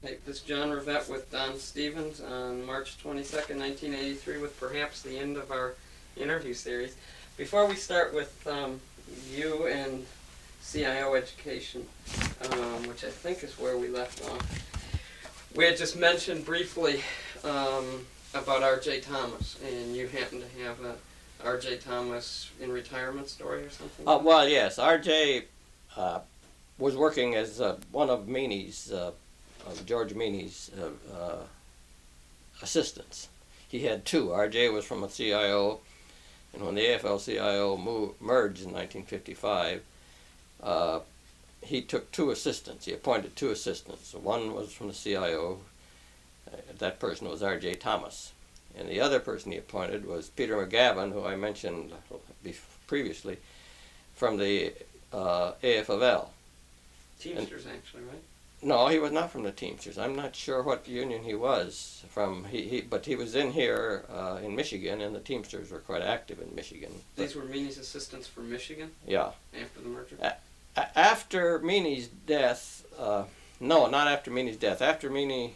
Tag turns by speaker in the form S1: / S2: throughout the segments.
S1: Hey, this is John Rivette with Don Stevens on March 22nd, 1983, with perhaps the end of our interview series. Before we start with you and CIO education, which I think is where we left off, we had just mentioned briefly about R.J. Thomas, and you happen to have a R.J. Thomas in retirement story or something?
S2: Well, yes, R.J. Was working as one of Meany's, George Meany's assistants. He had two. R.J. was from a CIO, and when the AFL-CIO merged in 1955, he took two assistants. He appointed two assistants. One was from the CIO. That person was R.J. Thomas. And the other person he appointed was Peter McGavin, who I mentioned previously, from the AFL.
S1: Teamsters, actually, right?
S2: No, he was not from the Teamsters. I'm not sure what union he was from. But he was in here in Michigan, and the Teamsters were quite active in Michigan.
S1: These were Meany's assistants from Michigan?
S2: Yeah.
S1: After the merger?
S2: After Meany's death, no, not after Meany's death. After Meany,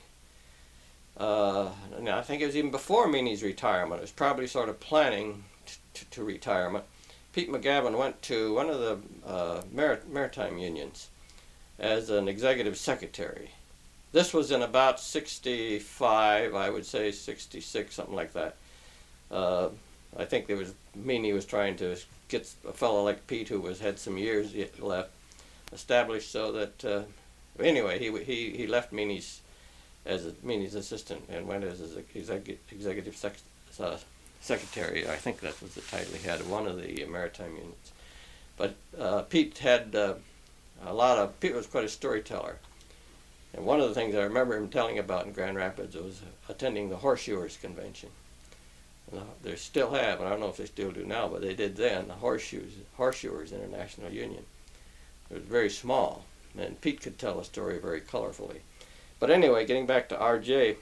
S2: I think it was even before Meany's retirement. It was probably sort of planning to retirement. Pete McGavin went to one of the maritime unions as an executive secretary. This was in about 65, I would say 66, something like that. I think Meany was trying to get a fellow like Pete, who had some years left, established so that, anyway, he left Meany's as Meany's assistant and went as his executive secretary. I think that was the title he had, one of the maritime unions. But Pete had Pete was quite a storyteller. And one of the things I remember him telling about in Grand Rapids was attending the Horseshoers Convention. They still have, and I don't know if they still do now, but they did then, the Horseshoers International Union. It was very small, and Pete could tell a story very colorfully. But anyway, getting back to R.J.,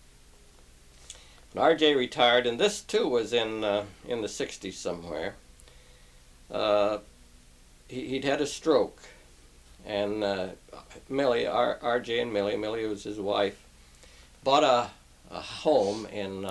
S2: when R.J. retired, and this too was in the 60s somewhere, he'd had a stroke. And Millie, R.J. and Millie was his wife, bought a home in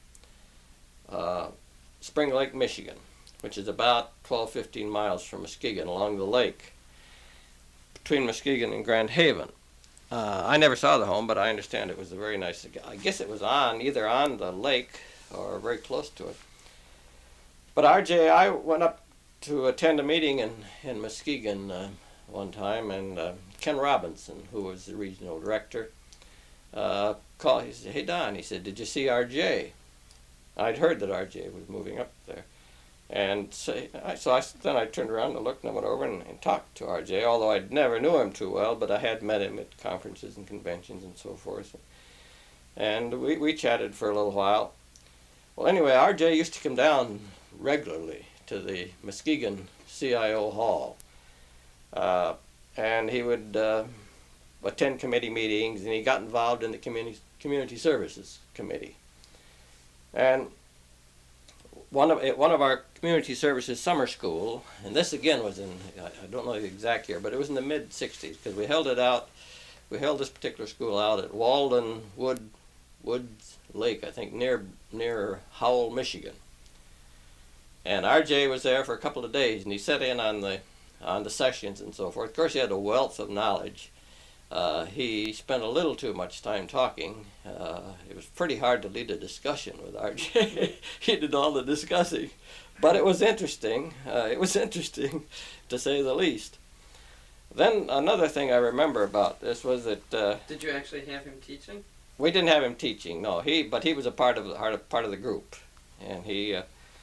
S2: Spring Lake, Michigan, which is about 15 miles from Muskegon, along the lake, between Muskegon and Grand Haven. I never saw the home, but I understand it was a very nice, I guess it was either on the lake or very close to it. But R.J., I went up to attend a meeting in Muskegon one time, and Ken Robinson, who was the regional director, called. He said, "Hey Don," he said, "did you see R.J.?" I'd heard that R.J. was moving up there, and then I turned around and looked and I went over and talked to R.J., although I never knew him too well, but I had met him at conferences and conventions and so forth, and we chatted for a little while. Well, anyway, R.J. used to come down regularly to the Muskegon CIO Hall. And he would attend committee meetings, and he got involved in the community services committee. And one of our community services summer school, and this again was in, I don't know the exact year, but it was in the mid 60s, because we held this particular school out at Walden Woods Lake, I think near Howell, Michigan. And R.J. was there for a couple of days, and he sat in on the sessions and so forth. Of course, he had a wealth of knowledge. He spent a little too much time talking. It was pretty hard to lead a discussion with R.J. He did all the discussing. But it was interesting. To say the least. Then another thing I remember about this was that...
S1: Did you actually have him teaching?
S2: We didn't have him teaching, no. But he was a part of the group. And he...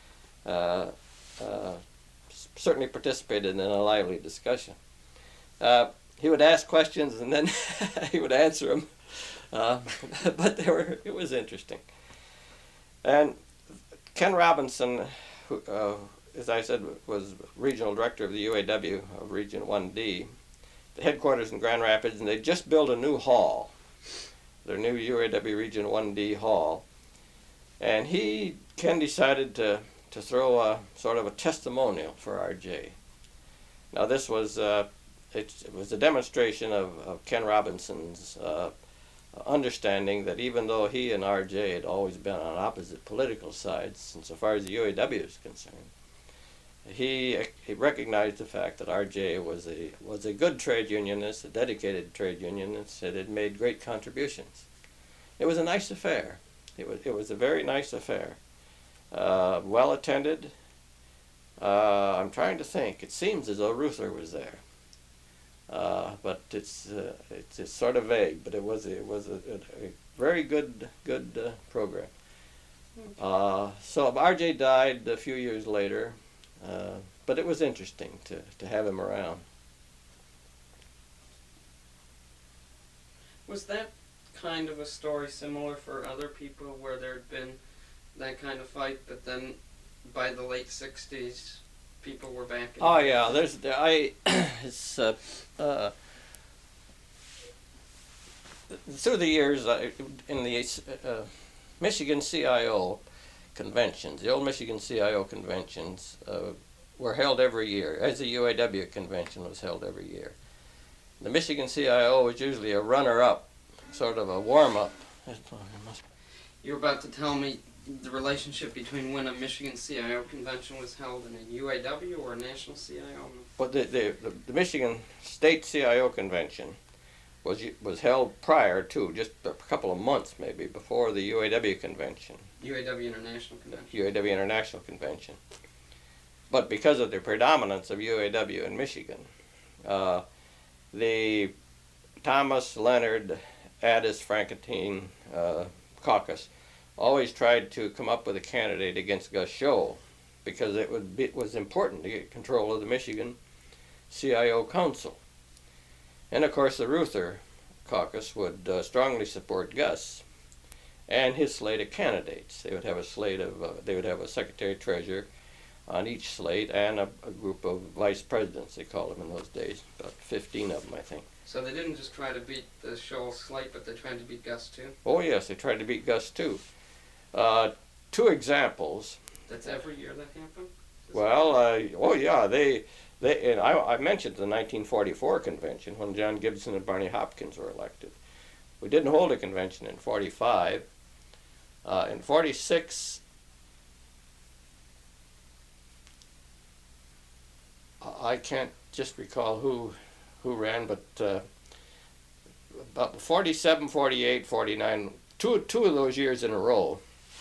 S2: certainly participated in a lively discussion. He would ask questions and then he would answer them, but it was interesting. And Ken Robinson, who, as I said, was regional director of the UAW of Region 1D, the headquarters in Grand Rapids, and they just built a new hall, their new UAW Region 1D hall, and Ken decided to throw a sort of a testimonial for R.J. Now this was it was a demonstration of Ken Robinson's understanding that even though he and R.J. had always been on opposite political sides, insofar as the UAW is concerned, he recognized the fact that R.J. was a good trade unionist, a dedicated trade unionist, that had made great contributions. It was a nice affair. It was a very nice affair. Well attended. I'm trying to think. It seems as though Reuther was there, but it's sort of vague. But it was a very good program. So R.J. died a few years later, but it was interesting to have him around.
S1: Was that kind of a story similar for other people where there had been that kind of fight, but then by the late 60s, people were back in?
S2: Oh yeah, it's through the years in the Michigan CIO conventions, the old Michigan CIO conventions were held every year, as the UAW convention was held every year. The Michigan CIO was usually a runner-up, sort of a warm-up.
S1: You were about to tell me the relationship between when a Michigan CIO convention was held and a UAW or a national CIO?
S2: But the Michigan State CIO convention was held prior to, just a couple of months maybe, before the UAW convention.
S1: UAW International Convention.
S2: UAW International Convention. But because of the predominance of UAW in Michigan, the Thomas, Leonard, Addis, Frankentine caucus always tried to come up with a candidate against Gus Scholl because it was important to get control of the Michigan CIO Council. And of course the Reuther caucus would strongly support Gus and his slate of candidates. They would have a secretary treasurer on each slate and a group of vice presidents, they called them in those days, about 15 of them, I think.
S1: So they didn't just try to beat the Scholl slate, but they tried to beat Gus too?
S2: Oh yes, they tried to beat Gus too. Two examples.
S1: That's every year that happened?
S2: Well, oh yeah, and I mentioned the 1944 convention when John Gibson and Barney Hopkins were elected. We didn't hold a convention in 45. In 46, I can't just recall who ran, but about 47, 48, 49, two of those years in a row,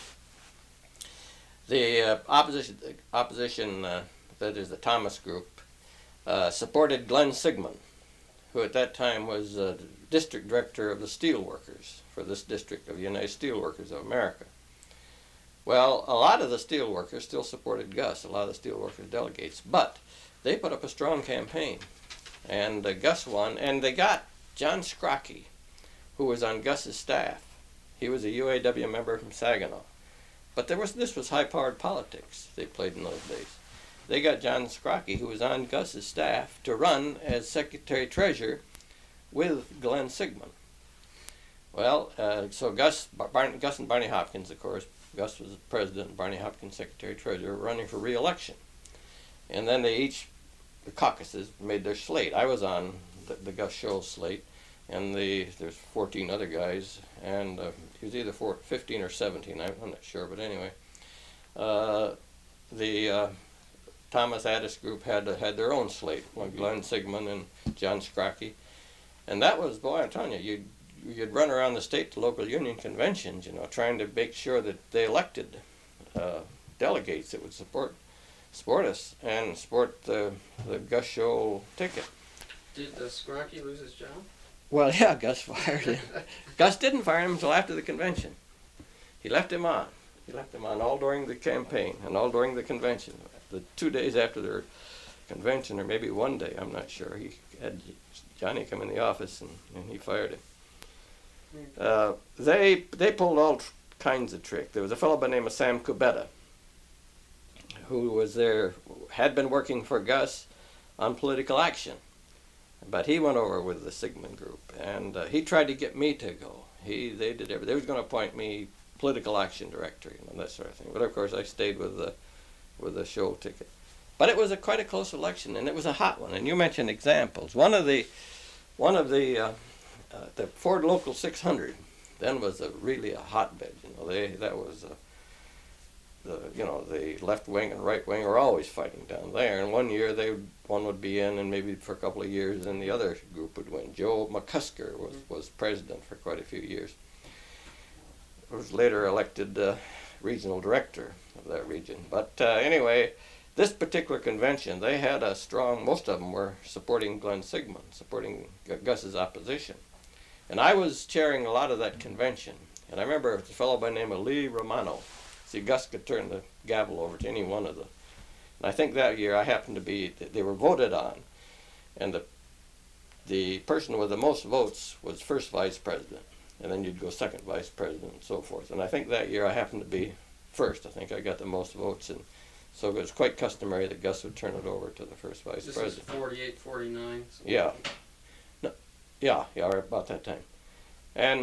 S2: the opposition, that is the Thomas group, supported Glenn Sigmund, who at that time was district director of the steelworkers for this district of the United Steelworkers of America. Well, a lot of the steelworkers still supported Gus, a lot of the steelworkers delegates, but they put up a strong campaign, and Gus won, and they got John Scrocky, who was on Gus's staff. He was a UAW member from Saginaw. But this was high-powered politics they played in those days. They got John Scrocky, who was on Gus's staff, to run as secretary-treasurer with Glenn Sigmund. Well, so Gus and Barney Hopkins, of course, Gus was president, Barney Hopkins secretary-treasurer, running for re-election. And then the caucuses made their slate. I was on the Gus Scholl slate, and there's 14 other guys, and he was either 15 or 17, I'm not sure, but anyway. The Thomas Addis group had their own slate, like Glenn Sigmund and John Scrocky, and that was, boy, I'm telling you, you'd run around the state to local union conventions, trying to make sure that they elected delegates that would support us and support the Gus Scholl ticket.
S1: Did Scrocky lose his job?
S2: Well, yeah, Gus fired him. Gus didn't fire him until after the convention. He left him on. He left him on all during the campaign and all during the convention. The 2 days after their convention, or maybe one day, I'm not sure, he had Johnny come in the office and he fired him. They pulled all kinds of tricks. There was a fellow by the name of Sam Kubetta, who was there, had been working for Gus on political action. But he went over with the Sigmund group, and he tried to get me to go. They did everything. They was going to appoint me political action director, that sort of thing. But of course, I stayed with the Scholl ticket. But it was quite a close election, and it was a hot one. And you mentioned examples. One of the the Ford Local 600 then was really a hotbed. That was the left wing and right wing were always fighting down there. And one year one would be in, and maybe for a couple of years, then the other group would win. Joe McCusker was president for quite a few years. He was later elected regional director of that region. But anyway, this particular convention, they had a strong, most of them were supporting Glenn Sigmund, supporting Gus's opposition. And I was chairing a lot of that convention. And I remember a fellow by the name of Lee Romano. See, Gus could turn the gavel over to any one of them. And I think that year I happened to be, they were voted on. And the person with the most votes was first vice president. And then you'd go second vice president and so forth. And I think that year I happened to be first. I think I got the most votes. And so it was quite customary that Gus would turn it over to the first vice president.
S1: This is 48, 49. So
S2: yeah. No, yeah, right about that time. And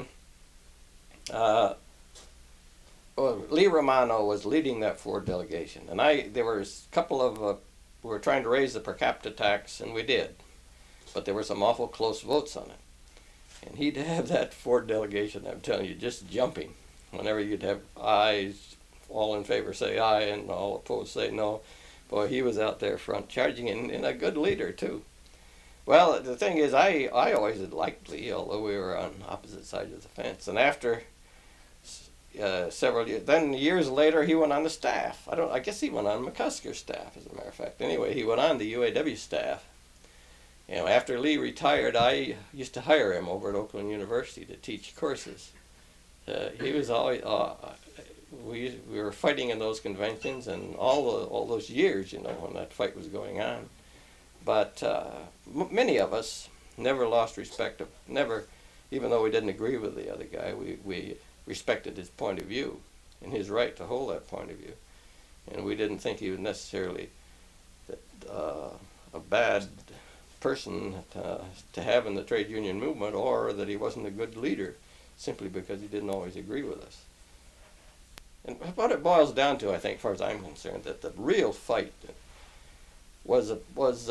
S2: Lee Romano was leading that Ford delegation. And there was a couple of, we were trying to raise the per capita tax, and we did. But there were some awful close votes on it. And he'd have that Ford delegation, I'm telling you, just jumping. Whenever you'd have ayes, all in favor say aye, and all opposed say no. Boy, he was out there front charging, and a good leader, too. Well, the thing is, I always had liked Lee, although we were on opposite sides of the fence. And after several years, then years later, he went on the staff. I guess he went on McCusker's staff, as a matter of fact. Anyway, he went on the UAW staff. After Lee retired, I used to hire him over at Oakland University to teach courses. He was always, we were fighting in those conventions, and all those years, when that fight was going on. But many of us never lost respect even though we didn't agree with the other guy, we respected his point of view and his right to hold that point of view. And we didn't think he was necessarily a bad person to have in the trade union movement, or that he wasn't a good leader simply because he didn't always agree with us. And what it boils down to, I think, as far as I'm concerned, that the real fight was a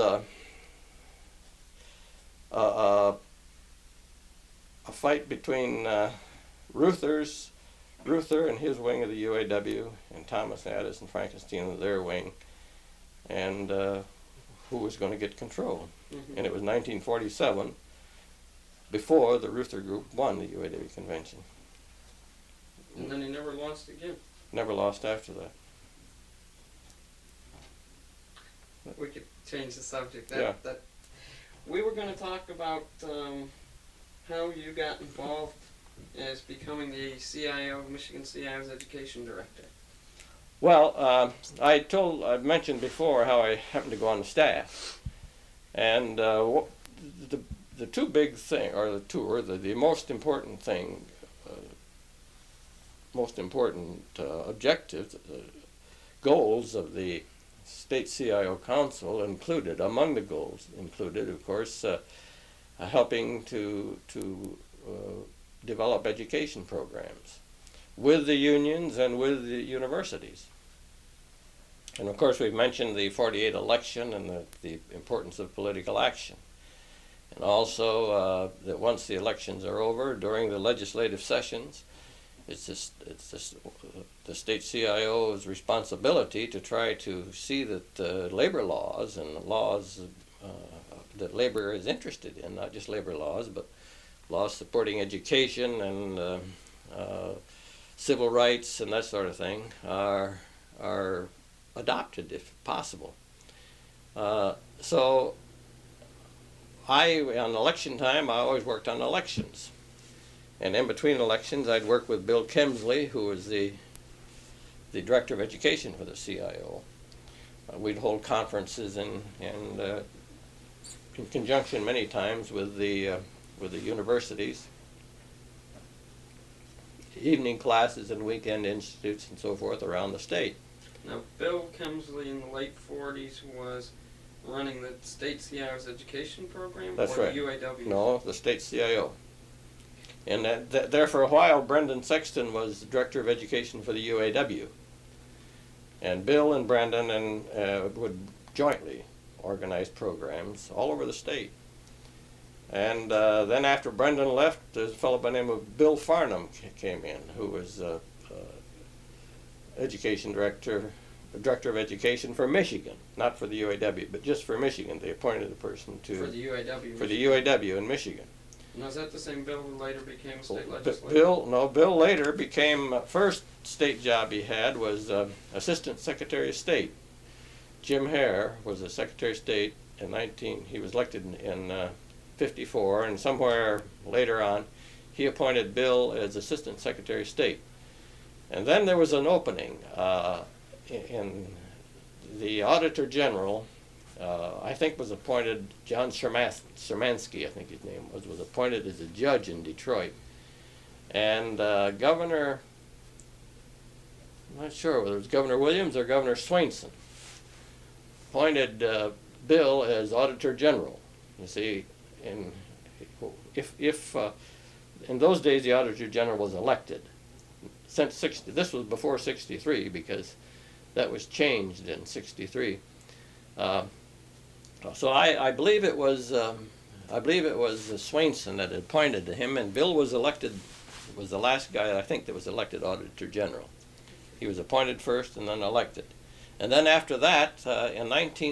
S2: fight between Ruther and his wing of the UAW, and Thomas Addis and Frankenstein of their wing, and who was going to get control. Mm-hmm. And it was 1947, before the Ruther Group won the UAW convention.
S1: And then he never lost again.
S2: Never lost after that.
S1: We could change the subject.
S2: Yeah.
S1: We were going to talk about how you got involved as becoming the CIO, Michigan CIO's education director.
S2: Well, I mentioned before how I happened to go on the staff, and the two big thing, or the most important thing, objectives, goals of the State CIO Council among the goals included, of course, helping to develop education programs with the unions and with the universities. And of course, we've mentioned the 48 election and the importance of political action. And also that once the elections are over, during the legislative sessions, it's the state CIO's responsibility to try to see that labor laws and laws that labor is interested in, not just labor laws, but laws supporting education and civil rights and that sort of thing, are adopted if possible. So on election time, I always worked on elections. And in between elections, I'd work with Bill Kemsley, who was the director of education for the CIO. We'd hold conferences and in conjunction many times with the universities, evening classes and weekend institutes and so forth around the state.
S1: Now, Bill Kemsley in the late 40s was running the state CIO's education program?
S2: That's right.
S1: The UAW?
S2: No, the state CIO. And there for a while, Brendan Sexton was the director of education for the UAW. And Bill and Brendan would jointly organize programs all over the state. And then after Brendan left, there's a fellow by the name of Bill Farnham came in, who was education director of education for Michigan, not for the UAW, but just for Michigan. They appointed a person to
S1: For the UAW.
S2: for the UAW in Michigan.
S1: Now, is that the same Bill who later became a state
S2: Bill,
S1: legislator?
S2: Bill later became, first state job he had was Assistant Secretary of State. Jim Hare was the Secretary of State he was elected in 54, and somewhere later on, he appointed Bill as Assistant Secretary of State. And then there was an opening in the Auditor General. I think was appointed, John Shermansky, I think his name was appointed as a judge in Detroit. And Governor, I'm not sure whether it was Governor Williams or Governor Swainson, appointed Bill as Auditor General. You see, if in those days the Auditor General was elected. This was before 63 because that was changed in 63. So I believe it was Swainson that appointed him, and Bill was the last guy I think that was elected Auditor General. He was appointed first and then elected. And then after that, in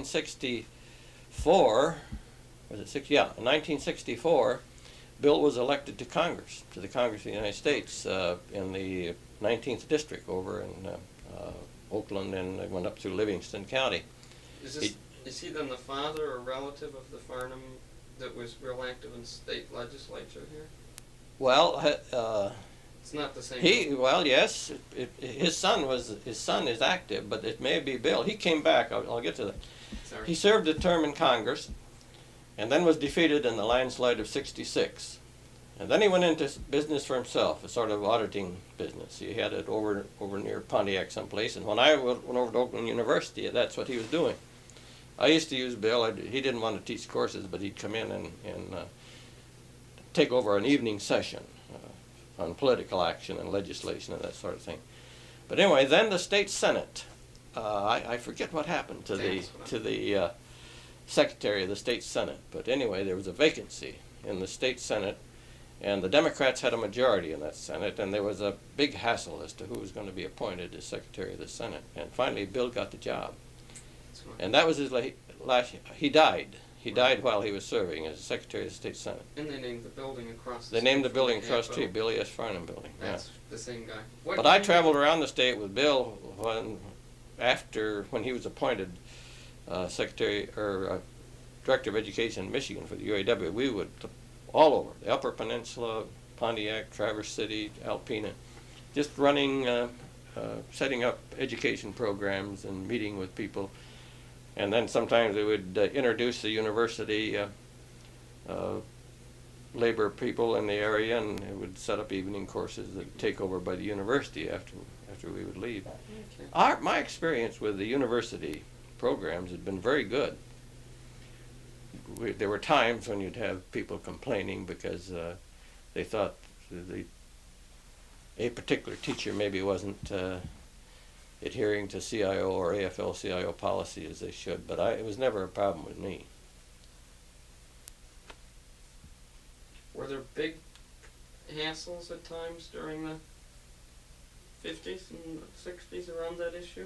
S2: 1964, in 1964, Bill was elected to Congress, to the Congress of the United States, in the 19th District over in Oakland, and went up through Livingston County.
S1: Is he then the father or relative of the Farnham that was real active in state legislature here?
S2: Well,
S1: it's not the same.
S2: Yes, his son is active, but it may be Bill. He came back. I'll get to that.
S1: Sorry.
S2: He served a term in Congress, and then was defeated in the landslide of '66. And then he went into business for himself, a sort of auditing business. He had it over near Pontiac someplace, and when I went over to Oakland University, that's what he was doing. I used to use Bill. He didn't want to teach courses, but he'd come in and take over an evening session on political action and legislation and that sort of thing. But anyway, then the state senate. I forget what happened to the secretary of the state senate. But anyway, there was a vacancy in the state senate, and the Democrats had a majority in that senate, and there was a big hassle as to who was going to be appointed as secretary of the senate. And finally, Bill got the job. And that was his last. He died. He died while he was serving as secretary of the state senate.
S1: And they named the building across the
S2: They named the
S1: street
S2: building
S1: from
S2: across the
S1: Capitol.
S2: street, Billy S. Farnham Building.
S1: That's the same guy.
S2: But I traveled around the state with Bill when he was appointed secretary or director of education in Michigan for the UAW. We would all over the Upper Peninsula, Pontiac, Traverse City, Alpena, just running, setting up education programs and meeting with people. And then sometimes we would introduce the university labor people in the area, and it would set up evening courses that would take over by the university after we would leave.
S1: Okay.
S2: My experience with the university programs had been very good. There were times when you'd have people complaining because they thought a particular teacher maybe wasn't adhering to CIO or AFL-CIO policy as they should, but it was never a problem with me.
S1: Were there big hassles at times during the 50s and 60s around that issue?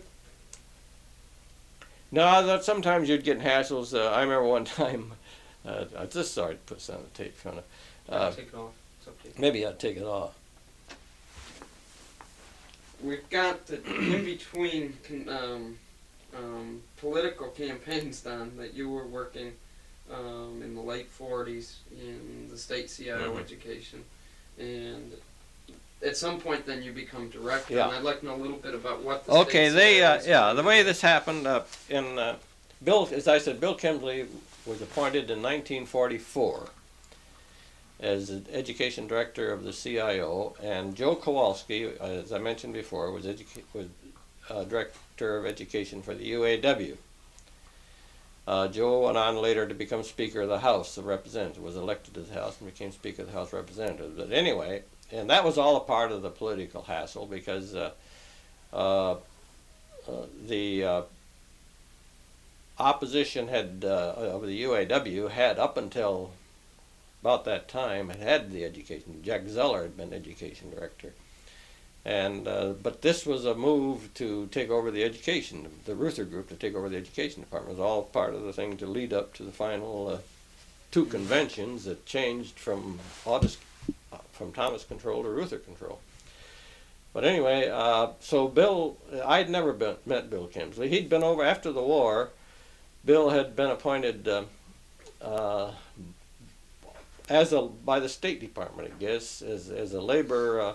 S2: No, sometimes you'd get hassles. I remember one time, I'm just sorry to put this on the tape, Fiona.
S1: Take it off. It's up to you.
S2: Maybe I'd take it off.
S1: We've got the in-between political campaigns, Don, that you were working in the late 40s in the state CIO education. And at some point then you become director,
S2: Yeah.
S1: and I'd like to know a little bit about what the
S2: Okay,
S1: state CIO is.
S2: the way this happened Bill, as I said, Bill Kimsley was appointed in 1944 as the education director of the CIO, and Joe Kowalski, as I mentioned before, was director of education for the UAW. Joe went on later to become Speaker of the House of Representatives, was elected to the House and became Speaker of the House of Representatives. But anyway, and that was all a part of the political hassle because the opposition of the UAW had up until about that time had the education. Jack Zeller had been education director. And but this was a move to take over the education, the Reuther Group to take over the education department. It was all part of the thing to lead up to the final two conventions that changed from Thomas control to Reuther control. But anyway, so Bill, I'd never met Bill Kemsley. He'd been over after the war. Bill had been appointed by the State Department, I guess, as a labor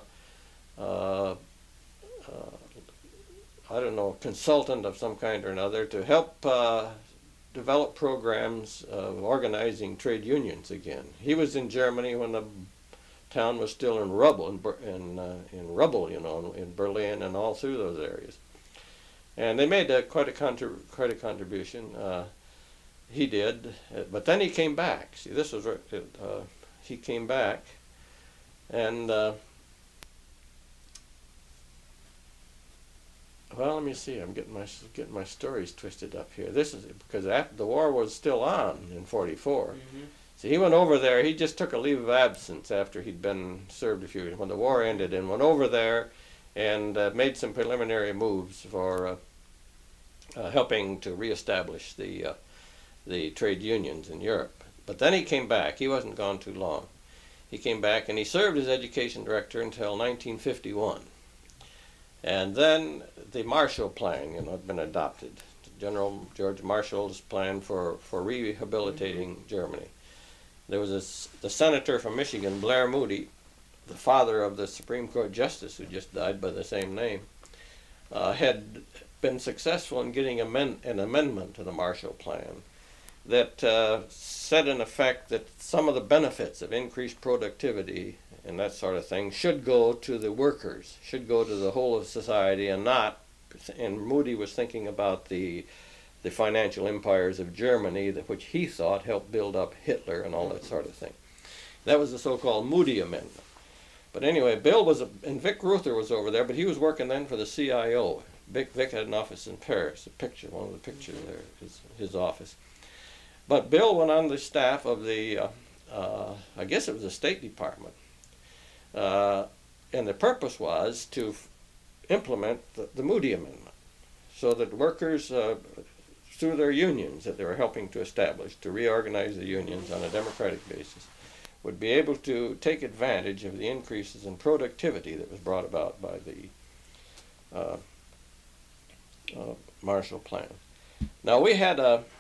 S2: I don't know, consultant of some kind or another to help develop programs of organizing trade unions again. He was in Germany when the town was still in rubble, in rubble, you know, in Berlin and all through those areas. And they made quite a contribution. He did, but then he came back. See, this was he came back, and well, let me see. I'm getting my stories twisted up here. This is because after the war was still on in '44. Mm-hmm. So he went over there. He just took a leave of absence after he'd been served a few years when the war ended, and went over there and made some preliminary moves for helping to reestablish the trade unions in Europe. But then he came back. He wasn't gone too long. He came back and he served as education director until 1951. And then the Marshall Plan, had been adopted. General George Marshall's plan for rehabilitating Germany. There was the senator from Michigan, Blair Moody, the father of the Supreme Court justice who just died by the same name, had been successful in getting an amendment to the Marshall Plan that said in effect that some of the benefits of increased productivity and that sort of thing should go to the workers, should go to the whole of society, and not. And Moody was thinking about the financial empires of Germany, which he thought helped build up Hitler and all that sort of thing. That was the so-called Moody Amendment. But anyway, Bill and Vic Reuther was over there, but he was working then for the CIO. Vic had an office in Paris. One of the pictures there is his office. But Bill went on the staff of the, I guess it was the State Department. And the purpose was to implement the Moody Amendment so that workers, through their unions that they were helping to establish, to reorganize the unions on a democratic basis, would be able to take advantage of the increases in productivity that was brought about by the Marshall Plan. Now we had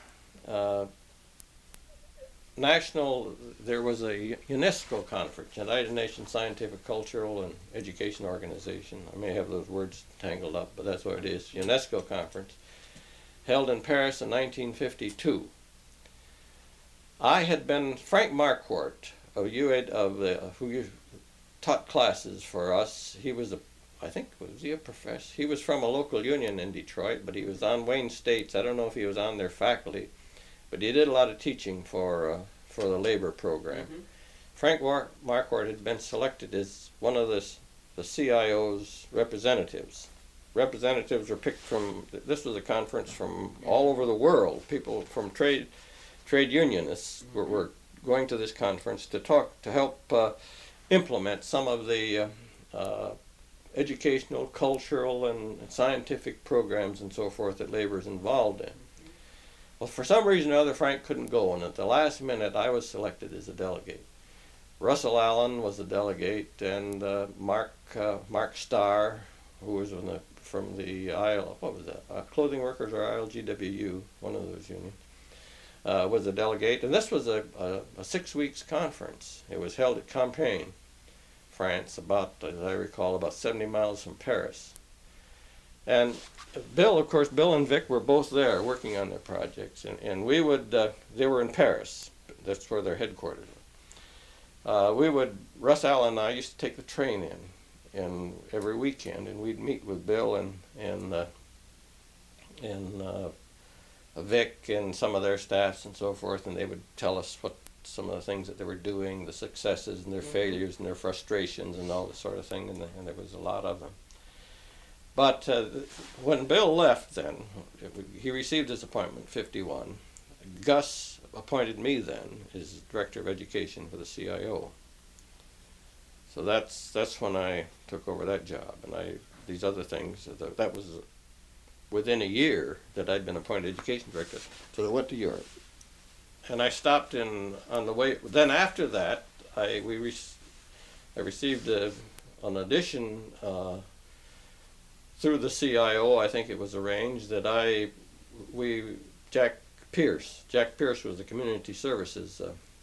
S2: there was a UNESCO conference, United Nations Scientific, Cultural, and Education Organization. I may have those words tangled up, but that's what it is. UNESCO conference, held in Paris in 1952. I had been Frank Marquardt of who taught classes for us. He was was he a professor? He was from a local union in Detroit, but he was on Wayne State's. I don't know if he was on their faculty, but he did a lot of teaching for the labor program. Mm-hmm. Frank Marquardt had been selected as one of the CIO's representatives. Representatives were picked from, this was a conference from all over the world. People from trade unionists were going to this conference to help implement some of the educational, cultural, and scientific programs and so forth that labor is involved in. Well, for some reason or other, Frank couldn't go, and at the last minute, I was selected as a delegate. Russell Allen was the delegate, and Mark Starr, who was from the Clothing Workers or ILGWU, one of those unions, was the delegate. And this was a 6 weeks conference. It was held at Compiègne, France, as I recall, about 70 miles from Paris. And Bill and Vic were both there working on their projects, and we would, they were in Paris, that's where their headquarters were. Russ Allen and I used to take the train in every weekend, and we'd meet with Bill and Vic and some of their staffs and so forth, and they would tell us what some of the things that they were doing, the successes and their failures and their frustrations and all this sort of thing, and there was a lot of them. But when Bill left then, he received his appointment in 51. Gus appointed me then as Director of Education for the CIO. So that's when I took over that job, and these other things, that was within a year that I'd been appointed Education Director. So I went to Europe. And I stopped on the way. Then after that, I received an audition through the CIO. I think it was arranged that Jack Pierce was the community services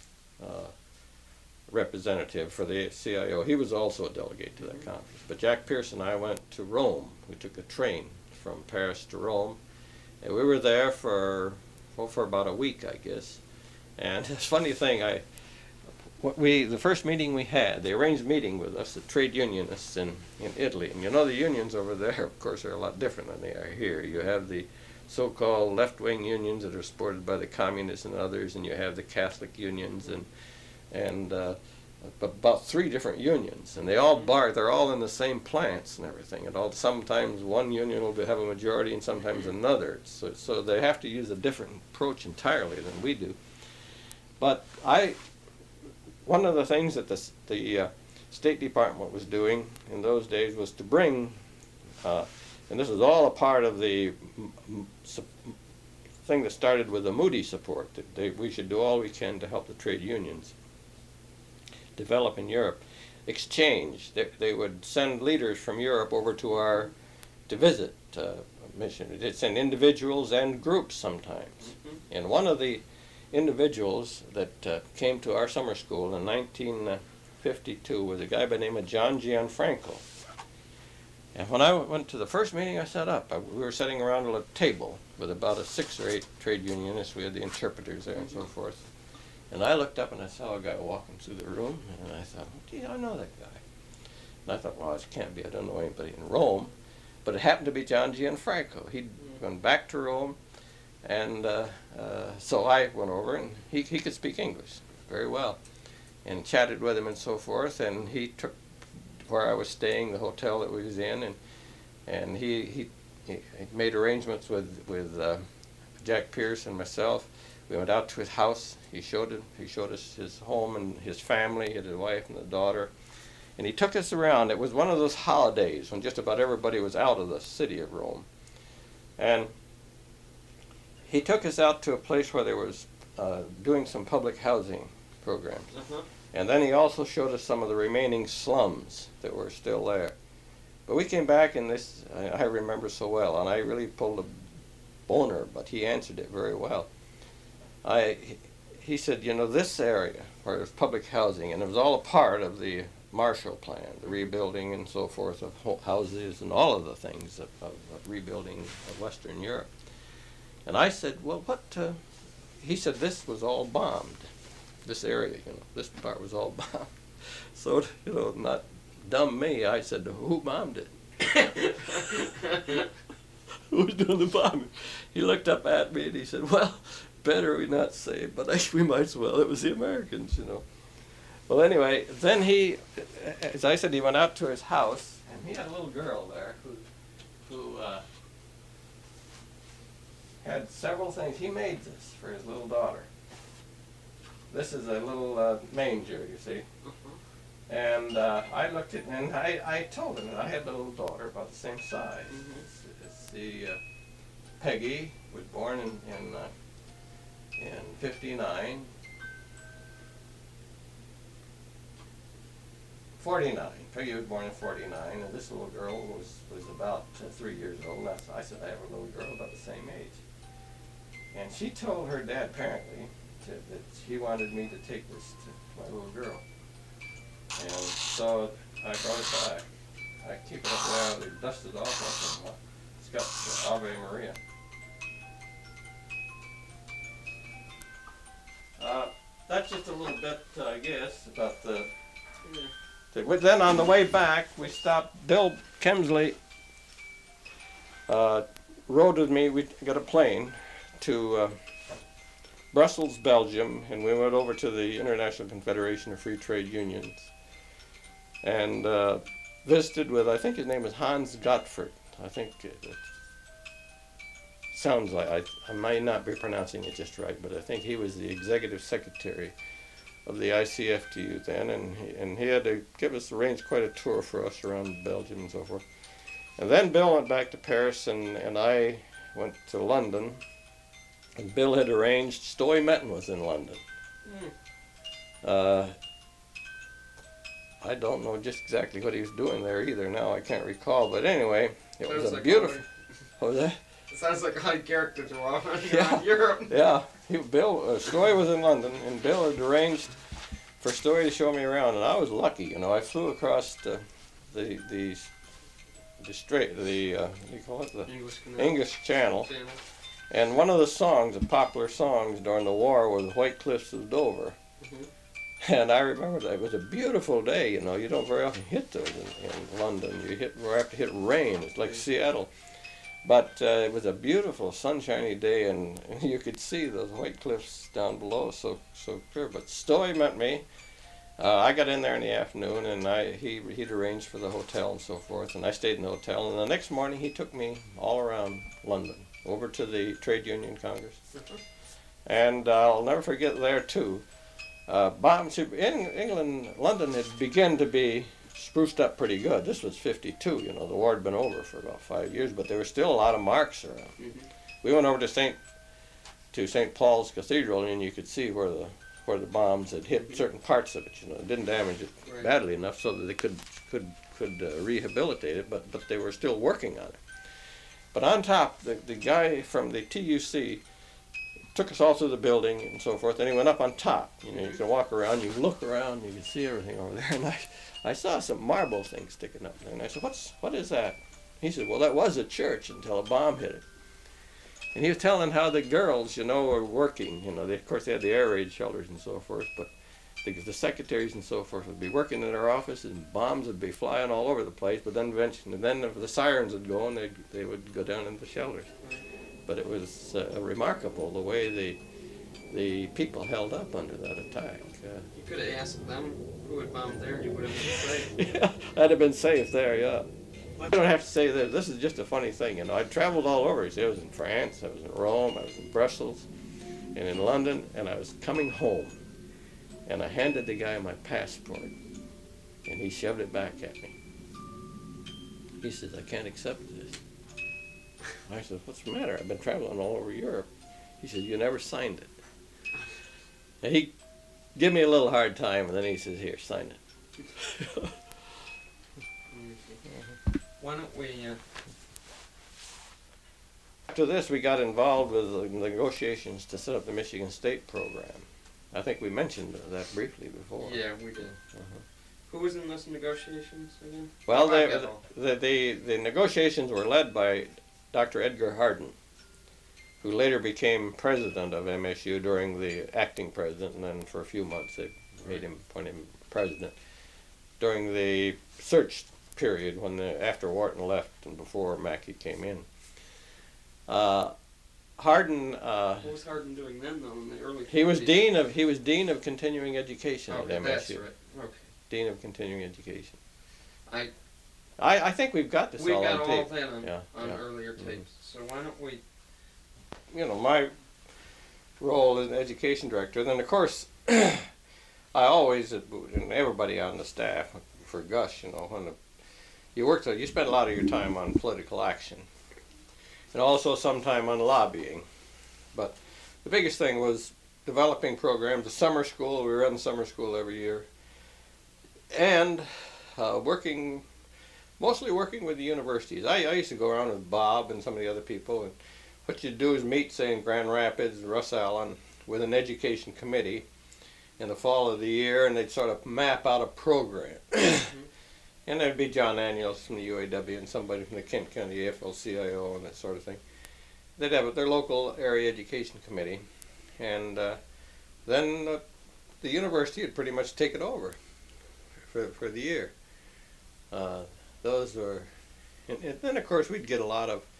S2: representative for the CIO. He was also a delegate to that conference. But Jack Pierce and I went to Rome. We took a train from Paris to Rome, and we were there for about a week, I guess. And it's a funny thing, the first meeting we had, they arranged a meeting with us, the trade unionists in Italy. And you know, the unions over there, of course, are a lot different than they are here. You have the so-called left-wing unions that are supported by the communists and others, and you have the Catholic unions, and about 3 different unions, and they're all in the same plants and everything. And sometimes one union will have a majority, and sometimes another. So they have to use a different approach entirely than we do. But one of the things that the State Department was doing in those days was to bring, and this is all a part of the thing that started with the Moody support, that we should do all we can to help the trade unions develop in Europe. Exchange. They would send leaders from Europe over to visit mission. They'd send individuals and groups sometimes. And one of the individuals that came to our summer school in 1952 was a guy by the name of John Gianfranco. And when I went to the first meeting I set up, we were sitting around a table with about 6 or 8 trade unionists. We had the interpreters there and so forth. And I looked up and I saw a guy walking through the room, and I thought, gee, I know that guy. And I thought, well, this can't be, I don't know anybody in Rome. But it happened to be John Gianfranco. He'd gone back to Rome, and so I went over, and he could speak English very well, and chatted with him and so forth, and he took where I was staying, the hotel that we was in, and he made arrangements with Jack Pierce and myself. We went out to his house. He showed us his home and his family, his wife and the daughter, and he took us around. It was one of those holidays when just about everybody was out of the city of Rome, and he took us out to a place where there was doing some public housing programs, and then he also showed us some of the remaining slums that were still there. But we came back, and this I remember so well, and I really pulled a boner, but he answered it very well. He said, you know, this area where there's public housing, and it was all a part of the Marshall Plan, the rebuilding and so forth of houses and all of the things of rebuilding of Western Europe. And I said, well, he said this was all bombed, this area, you know, this part was all bombed. So, you know, not dumb me, I said, who bombed it? Who's doing the bombing? He looked up at me and he said, well, better we not say, but we might as well. It was the Americans, you know. Well, anyway, then he, as I said, he went out to his house, and he had a little girl there who had several things. He made this for his little daughter. This is a little manger, you see. And I looked at it, and I told him that I had a little daughter about the same size. It's the Peggy was born in 49. 49. Peggy was born in 49, and this little girl was about 3 years old. And I said, I have a little girl about the same age. And she told her dad, apparently, that she wanted me to take this to my little girl. And so I brought it back. I keep it up there, they dusted off. It's got Ave Maria. That's just a little bit, I guess, about the... Then on the way back, we stopped. Bill Kemsley rode with me. We got a plane to Brussels, Belgium, and we went over to the International Confederation of Free Trade Unions and visited with, I think his name was Hans Gottfried. I think sounds like, I might not be pronouncing it just right, but I think he was the executive secretary of the ICFTU then, and he had to arrange quite a tour for us around Belgium and so forth. And then Bill went back to Paris, and I went to London, and Bill had arranged, Stoy Metten was in London. I don't know just exactly what he was doing there either now, I can't recall, but anyway, it was a beautiful... What was that?
S1: It sounds like a high character draw
S2: Yeah.
S1: Europe.
S2: Yeah, Stoy was in London, and Bill had arranged for Stoy to show me around, and I was lucky, you know. I flew across the strait, what do you call it, the English Channel, and one of the popular songs during the war was White Cliffs of Dover. And I remember that it was a beautiful day, you know. You don't very often hit those in London. You have to hit rain. It's like Seattle. But it was a beautiful sunshiny day, and you could see those white cliffs down below so clear. But Stoy met me. I got in there in the afternoon, and he'd arranged for the hotel and so forth, and I stayed in the hotel. And the next morning, he took me all around London, over to the Trade Union Congress. And I'll never forget there, too. In England, London had begun to be spruced up pretty good. This was 52, you know, the war had been over for about 5 years, but there were still a lot of marks around. We went over to St. Paul's Cathedral, and you could see where the bombs had hit certain parts of it, you know. It didn't damage it badly enough so that they could rehabilitate it, but they were still working on it. But on top, the guy from the TUC took us all through the building and so forth, and he went up on top. You know, you can walk around, you look around, you can see everything over there. And I saw some marble things sticking up there, and I said, what is that? He said, well, that was a church until a bomb hit it. And he was telling how the girls, you know, were working. You know, of course they had the air raid shelters and so forth, but the secretaries and so forth would be working in their offices, and bombs would be flying all over the place. But then eventually, the sirens would go, and they would go down into the shelters. But it was remarkable the way the people held up under that attack.
S1: You could have asked them who had bombed there, and you would have been safe.
S2: Yeah, I'd have been safe there, yeah. I don't have to say that. This is just a funny thing, you know. I traveled all over. I was in France, I was in Rome, I was in Brussels, and in London, and I was coming home. And I handed the guy my passport, and he shoved it back at me. He says, I can't accept this. I said, what's the matter? I've been traveling all over Europe. He said, you never signed it. And he gave me a little hard time, and then he says, here, sign it.
S1: Why don't we...
S2: After this, we got involved with the negotiations to set up the Michigan State program. I think we mentioned that briefly before.
S1: Yeah, we did. Who was in those negotiations again?
S2: Well, the negotiations were led by Dr. Edgar Hardin, who later became president of MSU during the acting president, and then for a few months they appointed him president during the search period after Wharton left and before Mackey came in. Hardin.
S1: What was Hardin doing then, though, in the early?
S2: He was dean of continuing education at MSU.
S1: That's right. Okay.
S2: Dean of continuing education.
S1: I
S2: think we've got this all on tape.
S1: We got all that on earlier tapes. So why don't we?
S2: You know, my role as an education director. Then of course, I always, and everybody on the staff for Gus, you know, when you spend a lot of your time on political action, and also some time on lobbying. But the biggest thing was developing programs. The summer school, we run summer school every year, and mostly working with the universities. I used to go around with Bob and some of the other people, and what you'd do is meet, say, in Grand Rapids, Russ Allen, with an education committee in the fall of the year, and they'd sort of map out a program. And there'd be John Aniels from the UAW and somebody from the Kent County AFL-CIO and that sort of thing. They'd have their local area education committee, and then the university would pretty much take it over for the year. Those were, and then of course we'd get a lot of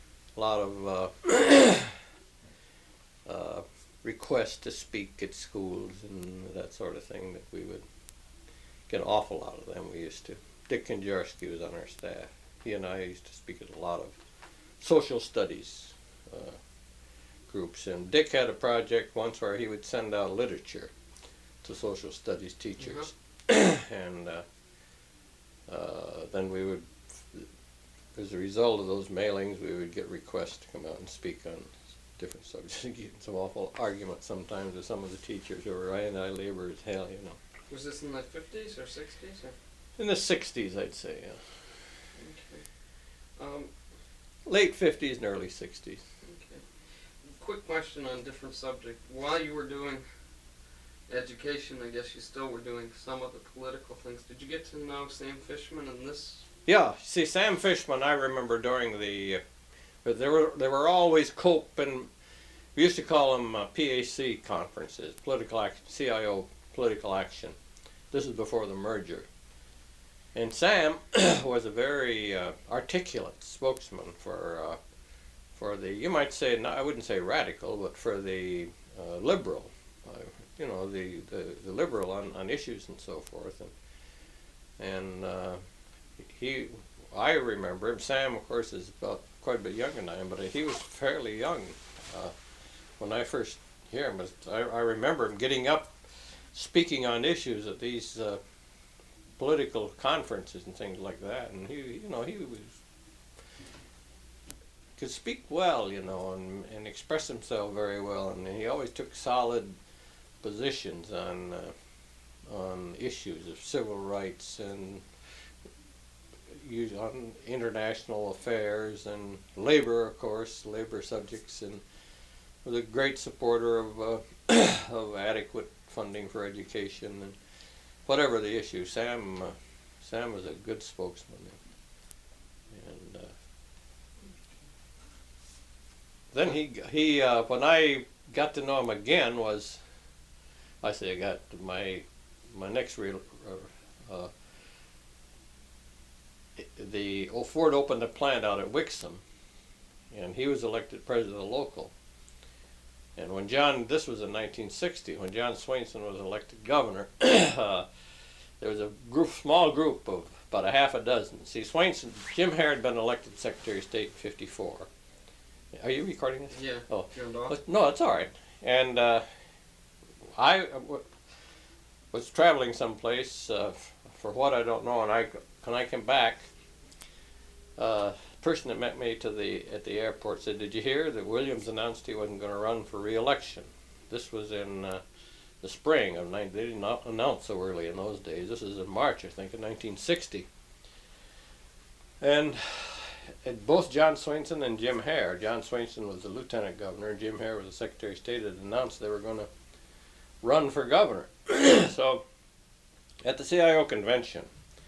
S2: requests to speak at schools and that sort of thing. That we would get an awful lot of them. We used to. Dick Konjarski was on our staff. He and I used to speak at a lot of social studies groups. And Dick had a project once where he would send out literature to social studies teachers. And then we would, as a result of those mailings, we would get requests to come out and speak on different subjects. Get some awful arguments sometimes with some of the teachers who were anti-labor as hell, you know.
S1: Was this in the 50s or 60s? Or?
S2: In the 60s, I'd say, yeah.
S1: Okay.
S2: Late 50s and early 60s.
S1: Okay. Quick question on a different subject. While you were doing education, I guess you still were doing some of the political things. Did you get to know Sam Fishman and this?
S2: Yeah, see, Sam Fishman, I remember during the, but there were always COPE, and we used to call them PAC conferences, CIO political action. This is before the merger. And Sam was a very articulate spokesman for the, you might say, I wouldn't say radical, but for the liberal, you know, the liberal on issues and so forth. And I remember him. Sam, of course, is about quite a bit younger than I am, but he was fairly young when I first hear him. I remember him getting up, speaking on issues at these political conferences and things like that, and he could speak well, you know, and express himself very well, and he always took solid positions on issues of civil rights and on international affairs and labor, of course, labor subjects, and was a great supporter of of adequate funding for education and whatever the issue. Sam was a good spokesman, and then he when I got to know him again was, I got my next real. Ford opened a plant out at Wixom, and he was elected president of the local. And when this was in 1960, when John Swainson was elected governor, there was a small group of about a half a dozen. See, Jim Hare had been elected Secretary of State in '54. Are you recording this?
S1: Yeah.
S2: Oh,
S1: off?
S2: No, it's all right. And I was traveling someplace for what I don't know, and when I came back, the person that met me at the airport said, "Did you hear that Williams announced he wasn't going to run for re-election?" This was in the spring of they didn't announce so early in those days. This is in March, I think, of 1960. And both John Swainson and Jim Hare, John Swainson was the lieutenant governor, and Jim Hare was the Secretary of State, had announced they were going to run for governor. So at the CIO convention,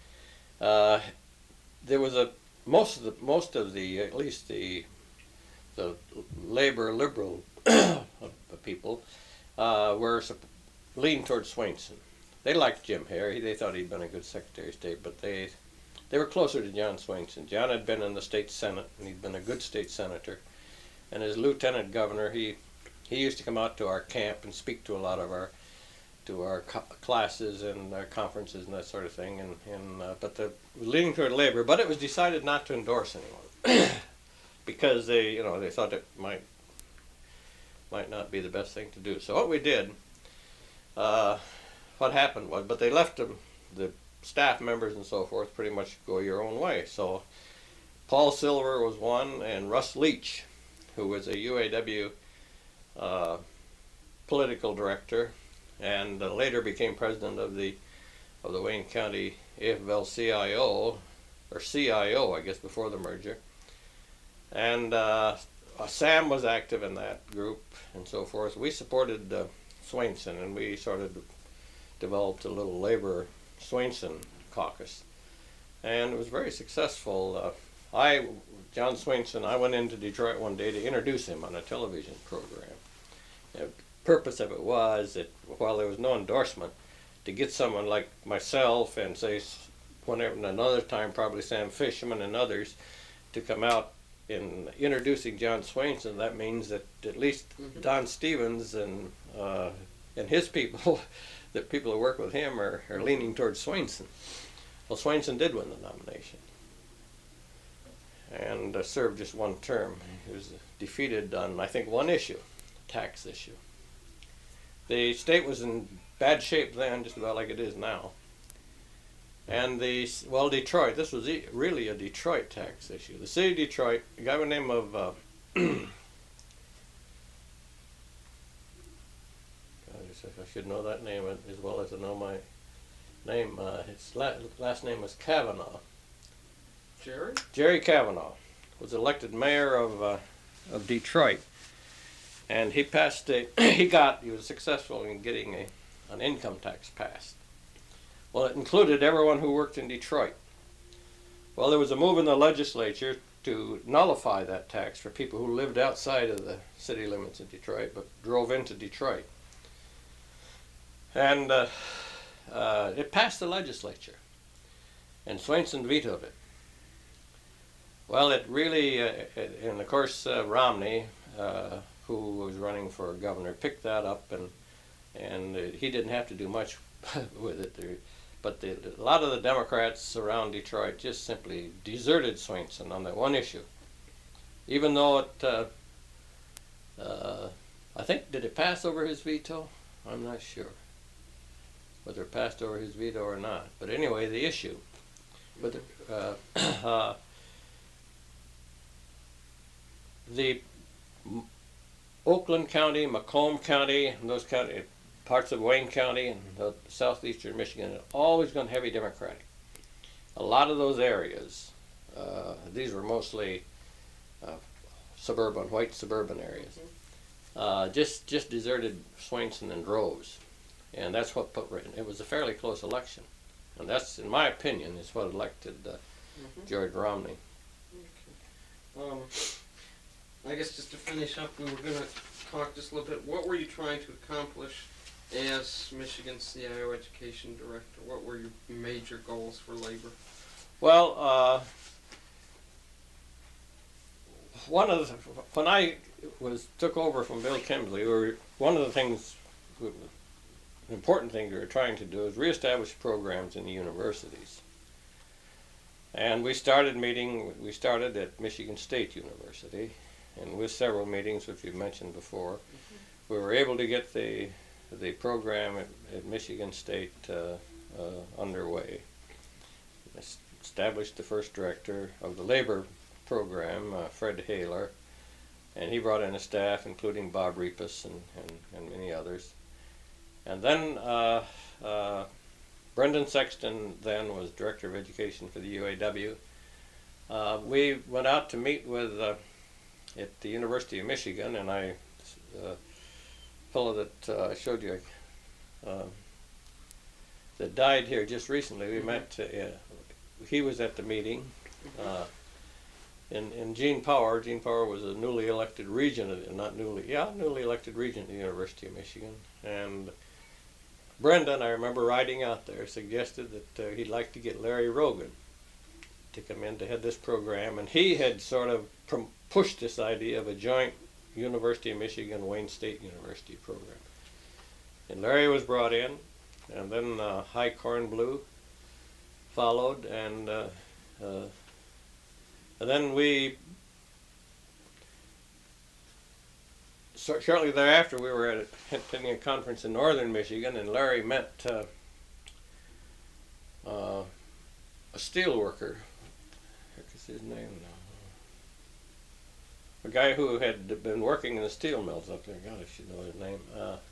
S2: there was most of the at least the labor liberal people were leaned towards Swainson. They liked Jim Hare. They thought he'd been a good Secretary of State, but they were closer to John Swainson. John had been in the state senate, and he'd been a good state senator. And as lieutenant governor, he used to come out to our camp and speak to a lot of our classes and our conferences and that sort of thing. But leaning toward labor. But it was decided not to endorse anyone because they thought it might not be the best thing to do. So what we did, what happened was, but they left the staff members and so forth pretty much go your own way. So Paul Silver was one, and Russ Leach, who was a UAW political director, and later became president of the Wayne County AFL-CIO, or CIO, I guess, before the merger. And Sam was active in that group and so forth. We supported Swainson, and we sort of developed a little labor Swainson caucus, and it was very successful. John Swainson, I went into Detroit one day to introduce him on a television program. The purpose of it was that while there was no endorsement, to get someone like myself and say whenever another time probably Sam Fishman and others to come out in introducing John Swainson. That means that at least Don Stevens and his people, the people who work with him, are leaning towards Swainson. Well, Swainson did win the nomination. and served just one term. He was defeated on, I think, one issue, tax issue. The state was in bad shape then, just about like it is now. And Detroit, this was really a Detroit tax issue. The city of Detroit, a guy by the name of, I should know that name as well as I know my name. His last name was Kavanaugh. Jerry Kavanaugh was elected mayor of Detroit, and he passed he was successful in getting an income tax passed. Well, it included everyone who worked in Detroit. Well, there was a move in the legislature to nullify that tax for people who lived outside of the city limits of Detroit but drove into Detroit. And it passed the legislature, and Swainson vetoed it. Well, it really, and of course Romney, who was running for governor, picked that up, and he didn't have to do much with it. But a lot of the Democrats around Detroit just simply deserted Swainson on that one issue. Even though it, I think, did it pass over his veto? I'm not sure whether it passed over his veto or not. But anyway, the issue. But the Oakland County, Macomb County, and those county, parts of Wayne County and the southeastern Michigan are always gone heavy Democratic. A lot of those areas, these were mostly white suburban areas, just deserted Swainson in droves. And that's what it was a fairly close election. And that's, in my opinion, is what elected George Romney.
S1: Okay. I guess just to finish up, we were going to talk just a little bit. What were you trying to accomplish as Michigan CIO Education Director? What were your major goals for labor?
S2: Well, when I took over from Bill Kimsley, one of the important things we were trying to do is reestablish programs in the universities. And we started at Michigan State University, and with several meetings, which you mentioned before, we were able to get the program at Michigan State underway. Established the first director of the labor program, Fred Haler, and he brought in a staff including Bob Repus and many others. And then Brendan Sexton then was director of education for the UAW. We went out to meet with at the University of Michigan, and fellow that I showed you that died here just recently. We met. He was at the meeting. And Gene Power. Gene Power was a newly elected regent, newly elected regent at the University of Michigan. And Brendan, I remember riding out there, suggested that he'd like to get Larry Rogan to come in to head this program, and he had sort of pushed this idea of a joint University of Michigan, Wayne State University program. And Larry was brought in, and then High Corn Blue followed, and then shortly thereafter, we were attending a conference in northern Michigan, and Larry met a steel worker. What's his name now? A guy who had been working in the steel mills up there. God, I should know his name.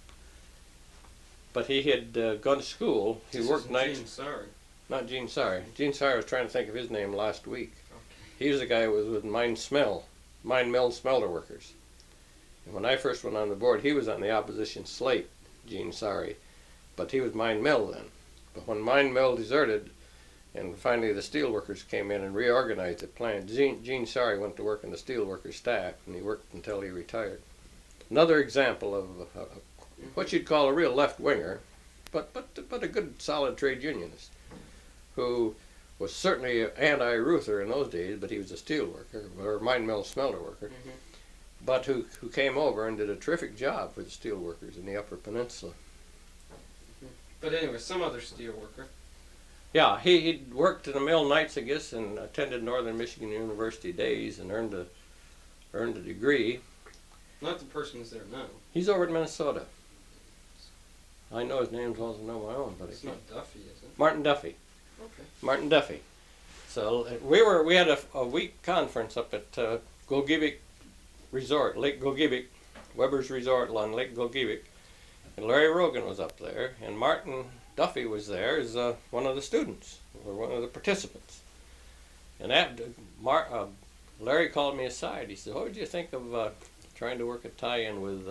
S2: But he had gone to school. He worked nights.
S1: Gene Sari.
S2: Not Gene Sari. Gene Sari, I was trying to think of his name last week. Okay. He was the guy who was with Mine Mill Smelter Workers. And when I first went on the board, he was on the opposition slate, Gene Sari. But he was Mine Mill then. But when Mine Mill deserted, and finally the steel workers came in and reorganized the plant, Gene Sari went to work in the steel workers staff, and he worked until he retired. Another example of what you'd call a real left-winger, but a good solid trade unionist, who was certainly anti-Ruther in those days, but he was a steel worker, or mine mill smelter worker, but who came over and did a terrific job for the steel workers in the Upper Peninsula.
S1: But anyway, some other steel worker.
S2: Yeah, he worked in the mill nights, I guess, and attended Northern Michigan University days and earned a degree.
S1: Not the person who's there now.
S2: He's over at Minnesota. I know his name as well as I know my own, but
S1: It's not Duffy, is it?
S2: Martin Duffy.
S1: Okay.
S2: Martin Duffy. So we had a week conference up at Gogebic Resort, Lake Gogebic, Weber's Resort on Lake Gogebic, and Larry Rogan was up there, and Martin Duffy was there as one of the students, or one of the participants. And Larry called me aside. He said, "What would you think of trying to work a tie-in with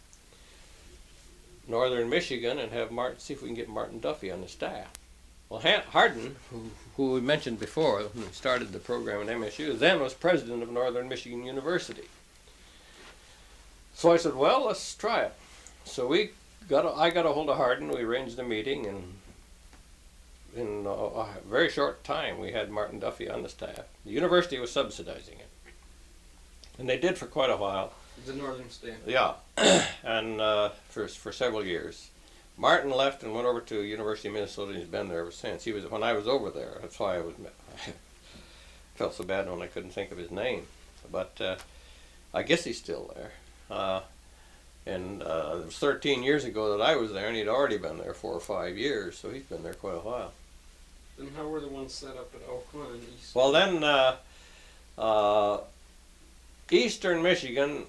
S2: Northern Michigan and have see if we can get Martin Duffy on the staff?" Well, Hardin, who we mentioned before, who started the program at MSU, then was president of Northern Michigan University. So I said, well, let's try it. So I got a hold of Hardin, we arranged a meeting, and in a very short time we had Martin Duffy on the staff. The university was subsidizing it. And they did for quite a while.
S1: The Northern staff.
S2: Yeah, and for several years. Martin left and went over to University of Minnesota, and he's been there ever since. He was when I was over there. That's why I felt so bad when I couldn't think of his name. But I guess he's still there. And it was 13 years ago that I was there, and he'd already been there 4 or 5 years, so he's been there quite a while.
S1: Then how were the ones set up at Oakland and East?
S2: Well, then Eastern Michigan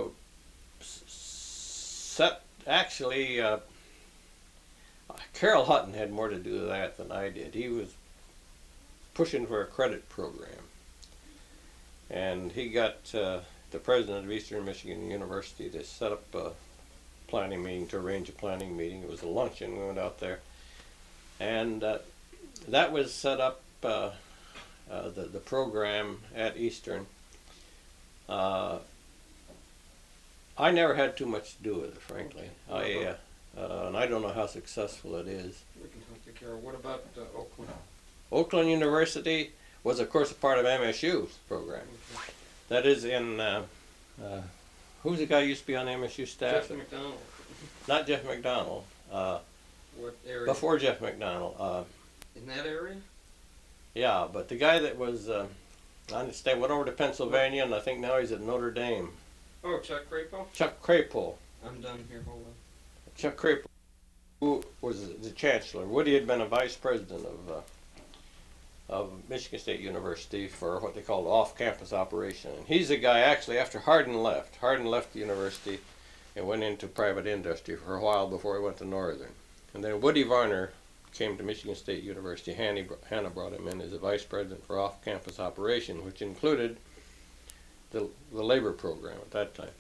S2: Carol Hutton had more to do with that than I did. He was pushing for a credit program. And he got the president of Eastern Michigan University to set up a planning meeting, to arrange a planning meeting. It was a luncheon. We went out there. And that was set up, the program at Eastern. I never had too much to do with it, frankly.
S1: Okay.
S2: And I don't know how successful it is.
S1: We can help you, Carol. What about Oakland?
S2: Oakland University was, of course, a part of MSU's program.
S1: Okay.
S2: That is in, who's the guy who used to be on the MSU staff?
S1: Jeff McDonald.
S2: Not Jeff McDonald.
S1: What area?
S2: Before Jeff McDonald.
S1: In that area?
S2: Yeah, but the guy that was on the staff went over to Pennsylvania, and I think now he's at Notre Dame.
S1: Oh, Chuck Crapo?
S2: Chuck Crapo.
S1: I'm done here. Hold on.
S2: Chuck Crapo, who was the chancellor. Woody had been a vice president of Michigan State University for what they called off-campus operation. And he's the guy, actually, after Hardin left the university and went into private industry for a while before he went to Northern. And then Woody Varner came to Michigan State University. Hannah brought him in as a vice president for off-campus operation, which included the labor program at that time.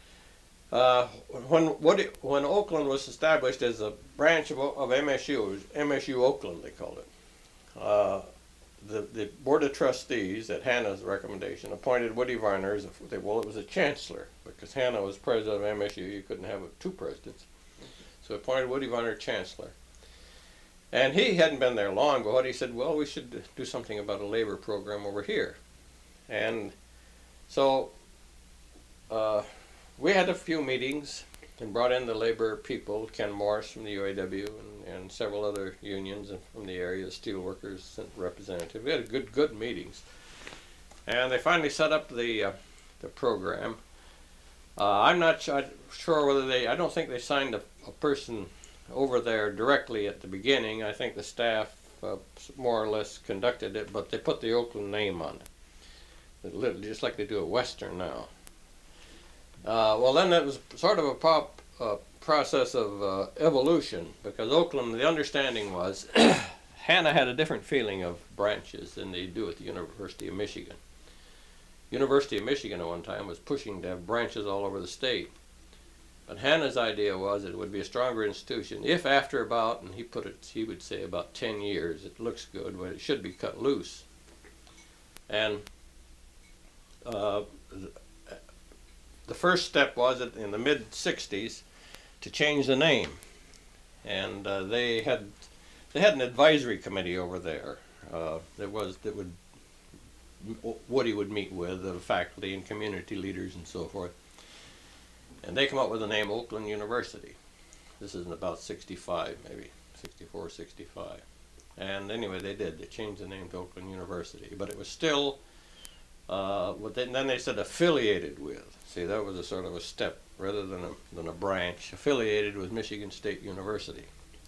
S2: When Oakland was established as a branch of MSU, it was MSU Oakland, they called it. The Board of Trustees, at Hannah's recommendation, appointed Woody Varner as it was a chancellor, because Hannah was president of MSU. You couldn't have two presidents. So appointed Woody Varner chancellor. And he hadn't been there long, but he said, well, we should do something about a labor program over here. And so we had a few meetings and brought in the labor people, Ken Morris from the UAW and several other unions from the area, the steelworkers representative. We had good meetings. And they finally set up the program. I'm not sure whether I don't think they signed a person over there directly at the beginning. I think the staff more or less conducted it, but they put the Oakland name on it, just like they do at Western now. Well, then it was sort of a process of evolution, because Oakland, the understanding was, Hannah had a different feeling of branches than they do at the University of Michigan. University of Michigan at one time was pushing to have branches all over the state. But Hannah's idea was it would be a stronger institution if after about, and he would say about 10 years, it looks good, but it should be cut loose. And the first step was in the mid-'60s to change the name. And they had an advisory committee over there Woody would meet with, the faculty and community leaders and so forth. And they come up with the name Oakland University. This is in about 65, maybe, 64, 65. And anyway, they did. They changed the name to Oakland University, but it was still then they said affiliated with. See, that was a sort of a step rather than a branch. Affiliated with Michigan State University.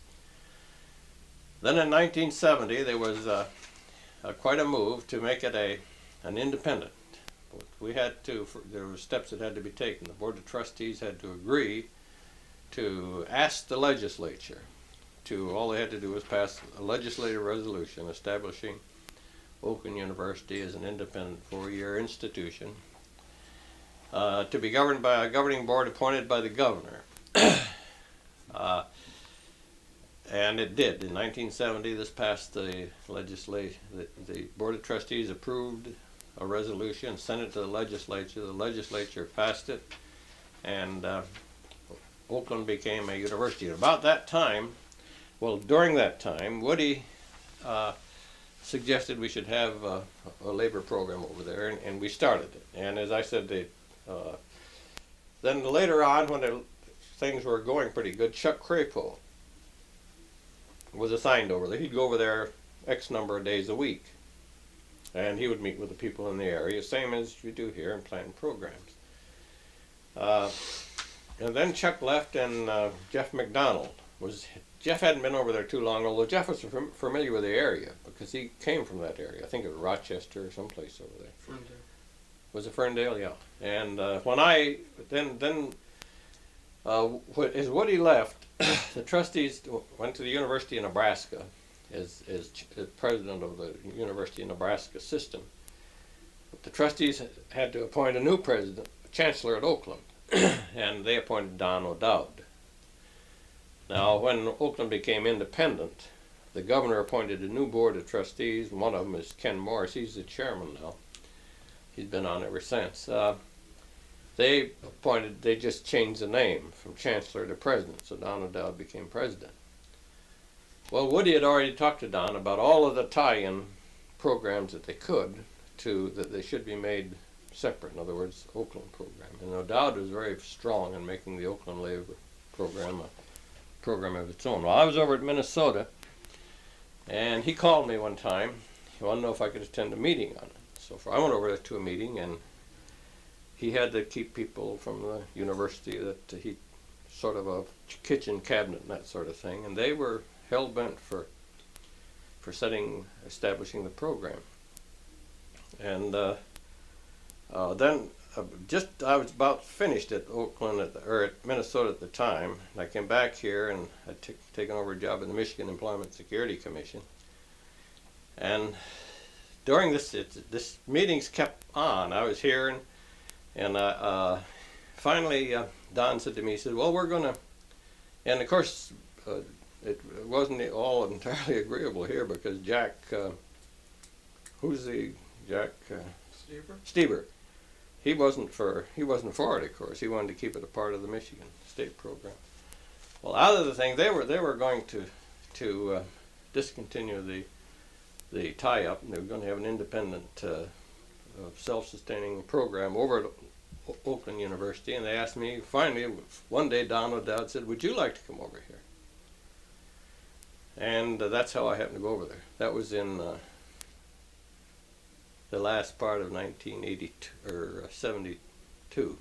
S2: Then in 1970, there was quite a move to make it an independent. There were steps that had to be taken. The Board of Trustees had to agree to ask the legislature all they had to do was pass a legislative resolution establishing Oakland University as an independent 4-year institution to be governed by a governing board appointed by the governor. And it did. In 1970, this passed the legislation. The Board of Trustees approved a resolution, sent it to the legislature. The legislature passed it, and Oakland became a university. At about that time, during that time, Woody suggested we should have a labor program over there, and we started it. And as I said, then later on, when things were going pretty good, Chuck Crapo was assigned over there. He'd go over there X number of days a week, and he would meet with the people in the area, same as you do here, and plan programs. And then Chuck left, and Jeff McDonald Jeff hadn't been over there too long, although Jeff was familiar with the area because he came from that area. I think it was Rochester or someplace over there.
S1: Ferndale.
S2: Was it Ferndale? Yeah. And as Woody left, the trustees went to the University of Nebraska as president of the University of Nebraska system. But the trustees had to appoint a new president, chancellor at Oakland, and they appointed Don O'Dowd. Now, when Oakland became independent, the governor appointed a new board of trustees. One of them is Ken Morris. He's the chairman now. He's been on ever since. They just changed the name from chancellor to president, so Don O'Dowd became president. Well, Woody had already talked to Don about all of the tie-in programs that that they should be made separate. In other words, Oakland program. And O'Dowd was very strong in making the Oakland labor program a program of its own. Well, I was over at Minnesota, and he called me one time. He wanted to know if I could attend a meeting on it. So I went over to a meeting, and he had to keep people from the university that he sort of a kitchen cabinet and that sort of thing, and they were hell-bent for establishing the program. And then I was about finished at Oakland at Minnesota at the time. And I came back here and I'd taken over a job in the Michigan Employment Security Commission. And during this meetings kept on. I was here, and finally Don said to me, he said, "Well, we're going to," and of course it wasn't all entirely agreeable here because Jack, Stever. He wasn't for it, of course. He wanted to keep it a part of the Michigan State program. Well, out of the thing, they were going to discontinue the tie-up, and they were going to have an independent, self-sustaining program over at Oakland University. And they asked me. Finally, one day, Don O'Dowd said, "Would you like to come over here?" And that's how I happened to go over there. That was in the last part of 1982 or 72.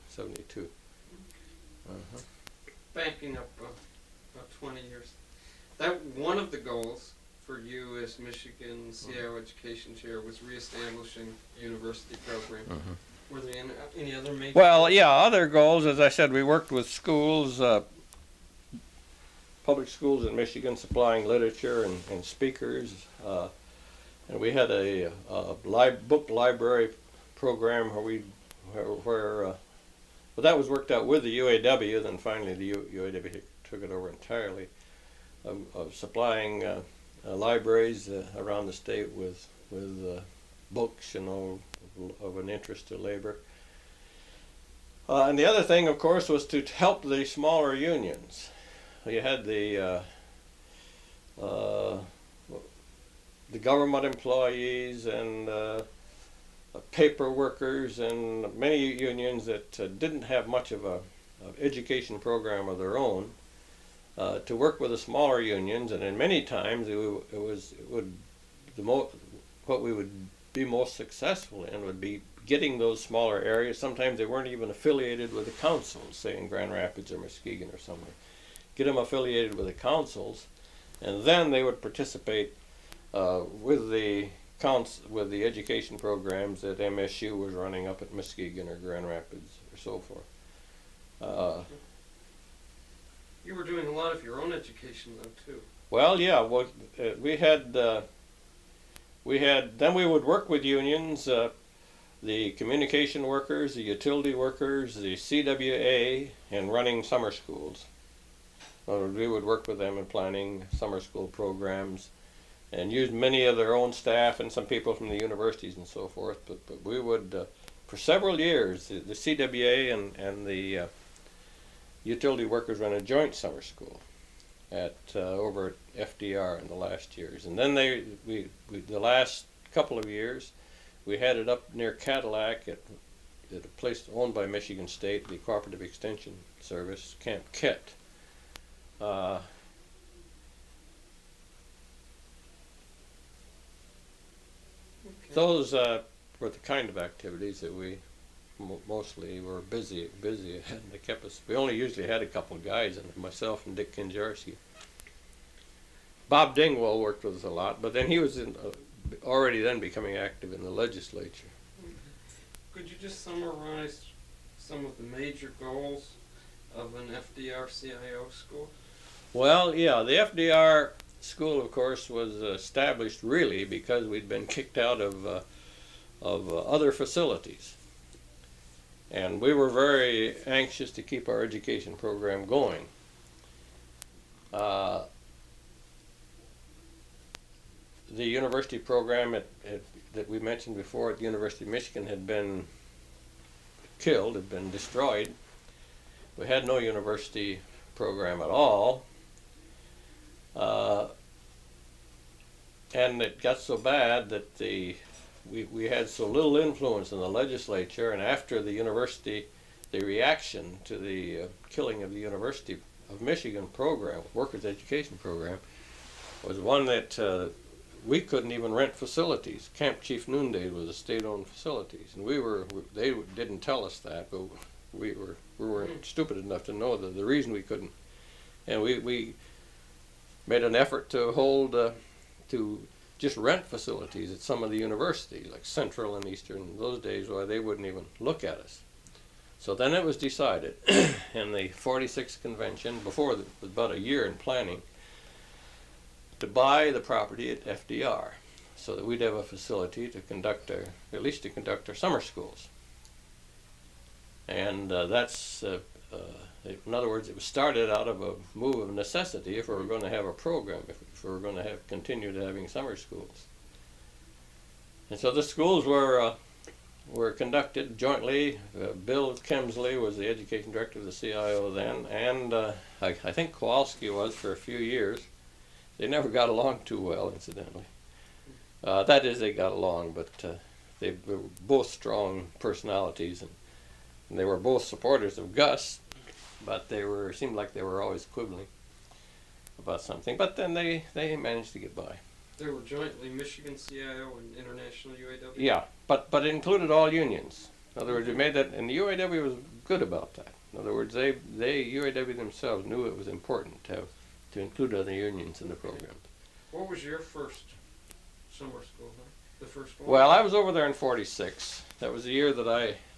S1: Backing up about 20 years. That one of the goals for you as Michigan CIO Education Chair was reestablishing university program. Mm-hmm. Were there any other major?
S2: Well, yeah, other goals. As I said, we worked with schools, public schools in Michigan, supplying literature and speakers. And we had a book library program where that was worked out with the UAW. Then finally the UAW took it over entirely, of supplying libraries around the state with books, of an interest to labor. And the other thing, of course, was to help the smaller unions. You had the government employees and paper workers and many unions that didn't have much of a education program of their own. to work with the smaller unions, and in many times what we would be most successful in would be getting those smaller areas. Sometimes they weren't even affiliated with the councils, say in Grand Rapids or Muskegon or somewhere. Get them affiliated with the councils, and then they would participate with the education programs that MSU was running up at Muskegon or Grand Rapids or so forth.
S1: You were doing a lot of your own education though too.
S2: Well, yeah. Well, then we would work with unions, the communication workers, the utility workers, the CWA, and running summer schools. We would work with them in planning summer school programs, and use many of their own staff and some people from the universities and so forth. But we would, for several years, the CWA and the utility workers ran a joint summer school at over at FDR in the last years. And then the last couple of years, we had it up near Cadillac at a place owned by Michigan State, the Cooperative Extension Service, Camp Kett. Those were the kind of activities that we mostly were busy and they kept us. We only usually had a couple of guys, and myself and Dick Kinjarski. Bob Dingwall worked with us a lot, but then he was already then becoming active in the legislature.
S1: Could you just summarize some of the major goals of an FDR-CIO school?
S2: Well, yeah, the FDR school, of course, was established really because we'd been kicked out of other facilities. And we were very anxious to keep our education program going. The university program that we mentioned before at the University of Michigan had been killed, had been destroyed. We had no university program at all. And it got so bad that we had so little influence in the legislature, and after the university, the reaction to the killing of the University of Michigan program, workers' education program, was one that we couldn't even rent facilities. Camp Chief Noonday was a state-owned facilities, and they didn't tell us that, but we weren't stupid enough to know that the reason we couldn't. And we made an effort to hold to just rent facilities at some of the universities, like Central and Eastern. In those days, why they wouldn't even look at us. So then it was decided in the 46th convention, before about a year in planning, to buy the property at FDR, so that we'd have a facility to conduct at least to conduct our summer schools. And that's, in other words, it was started out of a move of necessity if we were going to have a program, if we were going to continued having summer schools. And so the schools were conducted jointly. Bill Kemsley was the education director of the CIO then, and I think Kowalski was for a few years. They never got along too well, incidentally. That is, they got along, but they were both strong personalities, and they were both supporters of Gus, but seemed like they were always quibbling about something. But then they managed to get by.
S1: They were jointly Michigan CIO and International UAW? Yeah,
S2: but it included all unions. In other words, we made that, and the UAW was good about that. In other words, UAW themselves knew it was important to include other unions in the program.
S1: What was your first summer school, the first one?
S2: Well, I was over there in 46. That was the year that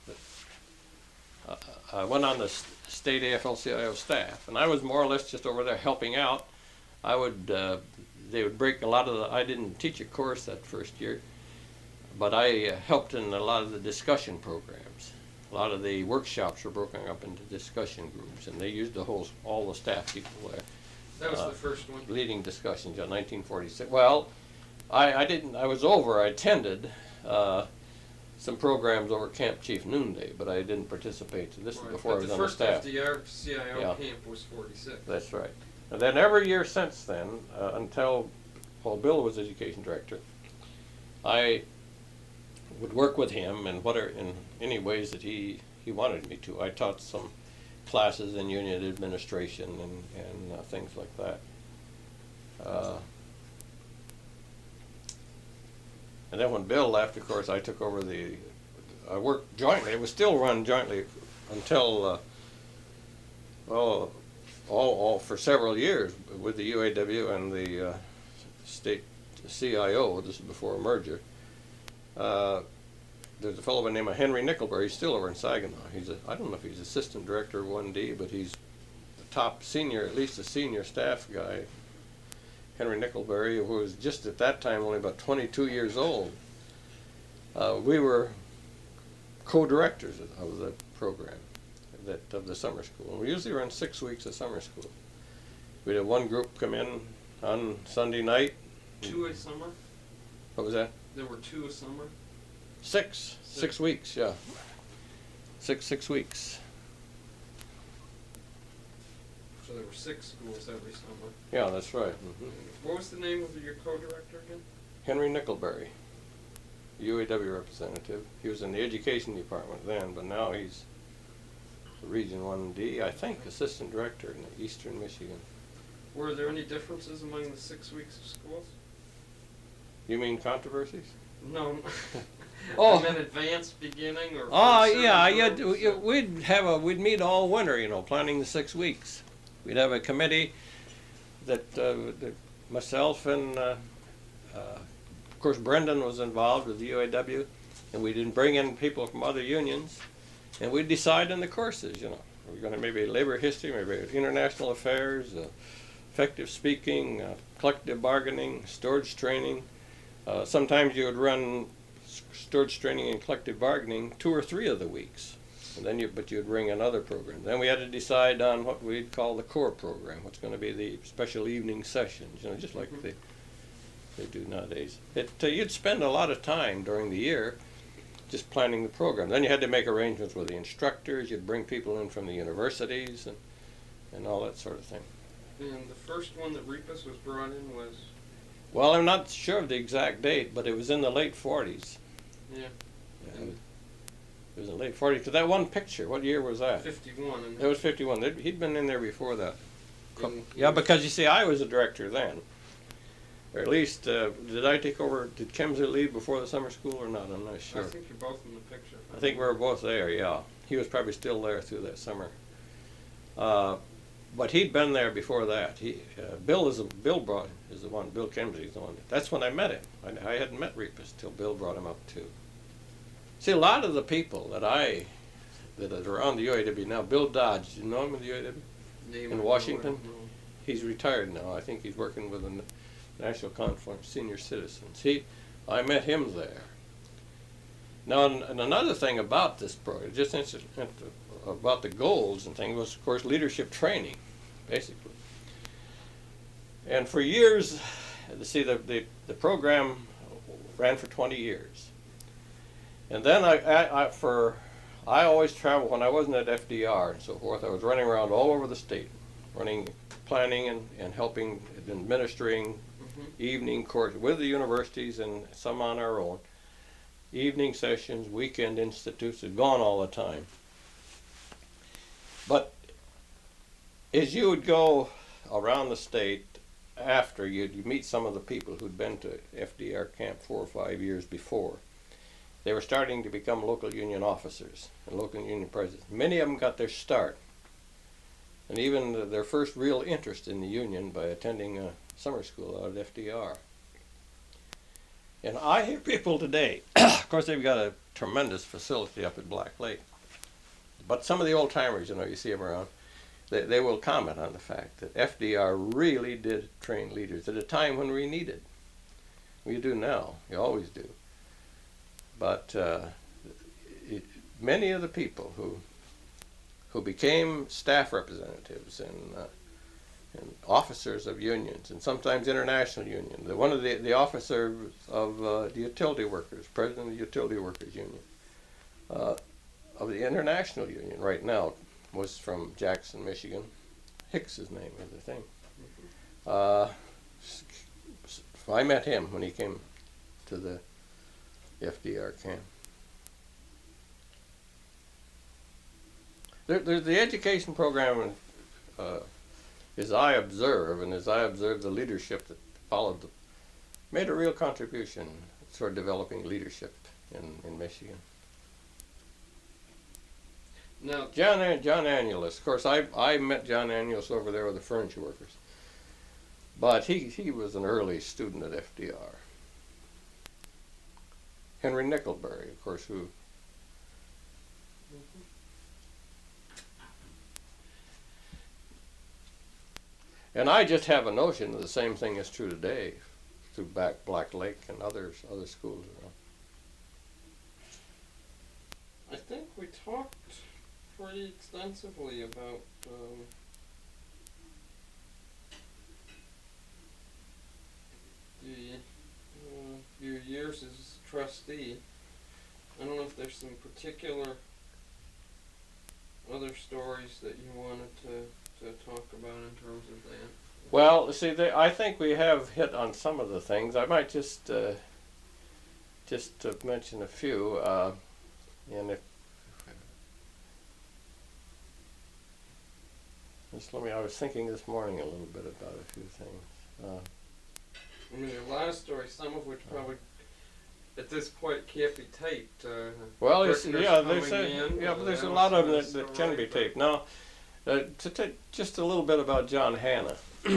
S2: I went on the state AFL-CIO staff, and I was more or less just over there helping out. They would break a lot of I didn't teach a course that first year, but I helped in a lot of the discussion programs. A lot of the workshops were broken up into discussion groups, and they used all the staff people there.
S1: That was the first one?
S2: Leading discussions in 1946. Well, I didn't, I was over, I attended some programs over Camp Chief Noonday, but I didn't participate. This is before I was on the staff.
S1: The first FDR-CIO camp was 46.
S2: That's right. And then every year since then, until Bill was education director, I would work with him in any ways that he wanted me to. I taught some classes in union administration and things like that. And then when Bill left, of course, I took over I worked jointly. It was still run jointly until, all for several years with the UAW and the state CIO. This is before a merger. There's a fellow by the name of Henry Nickelberry. He's still over in Saginaw. I don't know if he's assistant director of 1D, but he's the top senior, at least a senior staff guy. Henry Nickelberry, who was just at that time only about 22 years old. We were co-directors of the program, of the summer school. We usually run 6 weeks of summer school. We'd have one group come in on Sunday night.
S1: 2 a summer?
S2: What was that?
S1: There were 2 a summer?
S2: 6 weeks, yeah. Six weeks.
S1: So there were 6 schools every summer.
S2: Yeah, that's right. Mm-hmm.
S1: What was the name of your co-director again?
S2: Henry Nickelberry, UAW representative. He was in the education department then, but now he's Region 1D, I think, assistant director in Eastern Michigan.
S1: Were there any differences among the 6 weeks of schools?
S2: You mean controversies?
S1: No.
S2: Oh.
S1: I meant advanced beginning or.
S2: Oh yeah. We'd meet all winter, planning the 6 weeks. We'd have a committee that myself and of course Brendan was involved with the UAW, and we didn't bring in people from other unions, and we'd decide on the courses. We're going to maybe labor history, maybe international affairs, effective speaking, collective bargaining, storage training. Sometimes you would run storage training and collective bargaining 2 or 3 of the weeks, and then you'd bring in other programs. Then we had to decide on what we'd call the core program, what's going to be the special evening sessions, just like they do nowadays. You'd spend a lot of time during the year just planning the program. Then you had to make arrangements with the instructors. You'd bring people in from the universities and all that sort of thing.
S1: And the first one that Repus was brought in was?
S2: Well, I'm not sure of the exact date, but it was in the late 40s.
S1: Yeah.
S2: It was in the late 40s. Because that one picture, what year was that?
S1: 51.
S2: It was 51. He'd been in there before that. Yeah, because you see, I was a director then. Or at least, did I take over, did Kemser leave before the summer school or not? I'm not sure.
S1: I think you're both in the picture.
S2: I think we were both there, yeah. He was probably still there through that summer. But he'd been there before that. Bill is the one. Bill Kemsley is the one. That's when I met him. I hadn't met Repus till Bill brought him up too. See, a lot of the people that are on the UAW now. Bill Dodge, do you know him in the UAW? In Washington. He's retired now. I think he's working with the National Conference of Senior Citizens. I met him there. Now, and another thing about this program, just about the goals and things, was, of course, leadership training, basically. And for years, the program ran for 20 years. And then I always traveled when I wasn't at FDR and so forth. I was running around all over the state, planning and helping, administering evening courses with the universities and some on our own. Evening sessions, weekend institutes, had gone all the time. But as you would go around the state after, you'd meet some of the people who'd been to FDR camp 4 or 5 years before. They were starting to become local union officers and local union presidents. Many of them got their start, and even their first real interest in the union by attending a summer school out at FDR. And I hear people today, of course they've got a tremendous facility up at Black Lake, but some of the old timers, you see them around, they will comment on the fact that FDR really did train leaders at a time when we needed. We do now, you always do. But many of the people who became staff representatives and officers of unions, and sometimes international unions. One of the officers of the utility workers, president of the utility workers union, of the international union right now, was from Jackson, Michigan. Hicks's name is the thing. I met him when he came to the FDR camp. There's the education program, as I observe, and as I observe the leadership that followed, made a real contribution toward developing leadership in Michigan.
S1: Now,
S2: John Annulus, of course, I met John Annulus over there with the furniture workers, but he was an early student at FDR. Henry Nickelberry, of course, who. And I just have a notion that the same thing is true today through Black Lake and other schools around.
S1: I think we talked pretty extensively about your years as trustee. I don't know if there's some particular other stories that you wanted to talk about in terms of that.
S2: Well, see, I think we have hit on some of the things. I might just to mention a few. And I was thinking this morning a little bit about a few things.
S1: I mean, there are a lot of stories, some of which probably at this point can't be taped.
S2: Well, but there's a lot of them that can be taped. Now, to take just a little bit about John Hannah.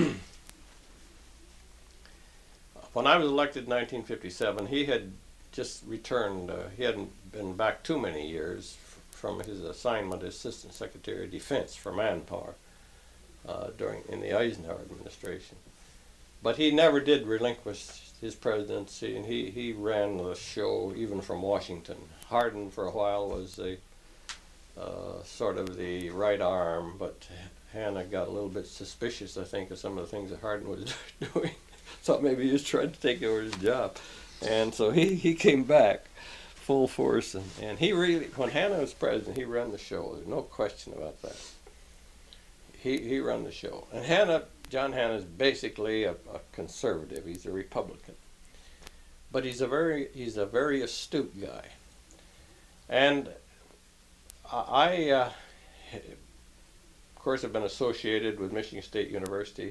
S2: When I was elected in 1957, he had just returned. He hadn't been back too many years from his assignment as Assistant Secretary of Defense for Manpower in the Eisenhower administration. But he never did relinquish his presidency, and he ran the show even from Washington. Hardin for a while was sort of the right arm, but Hannah got a little bit suspicious, I think, of some of the things that Hardin was doing. Thought maybe he was trying to take over his job. And so he came back full force, and he really, when Hannah was president, he ran the show. There's no question about that. He ran the show. And John Hannah is basically a conservative. He's a Republican. But he's a very astute guy. And I of course, have been associated with Michigan State University,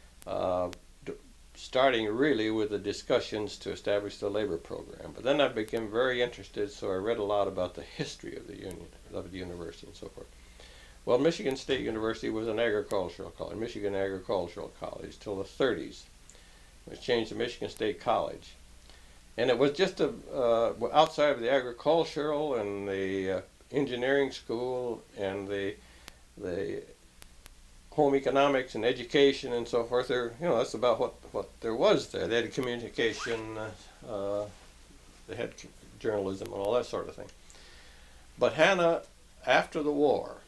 S2: starting really with the discussions to establish the labor program. But then I became very interested, so I read a lot about the history of the university and so forth. Well, Michigan State University was an agricultural college, Michigan Agricultural College, till the 30s. It was changed to Michigan State College. And it was just outside of the agricultural and the engineering school and the home economics and education and so forth. That's about what there was there. They had communication, they had journalism and all that sort of thing. But Hannah, after the war,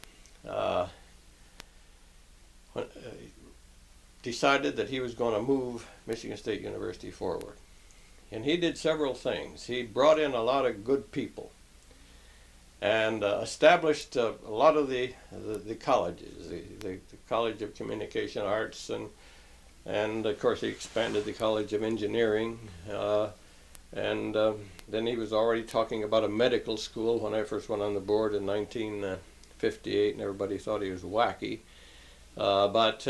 S2: decided that he was going to move Michigan State University forward. And he did several things. He brought in a lot of good people and established a lot of the colleges, the College of Communication Arts, and of course he expanded the College of Engineering, and then he was already talking about a medical school when I first went on the board in 1958, and everybody thought he was wacky. But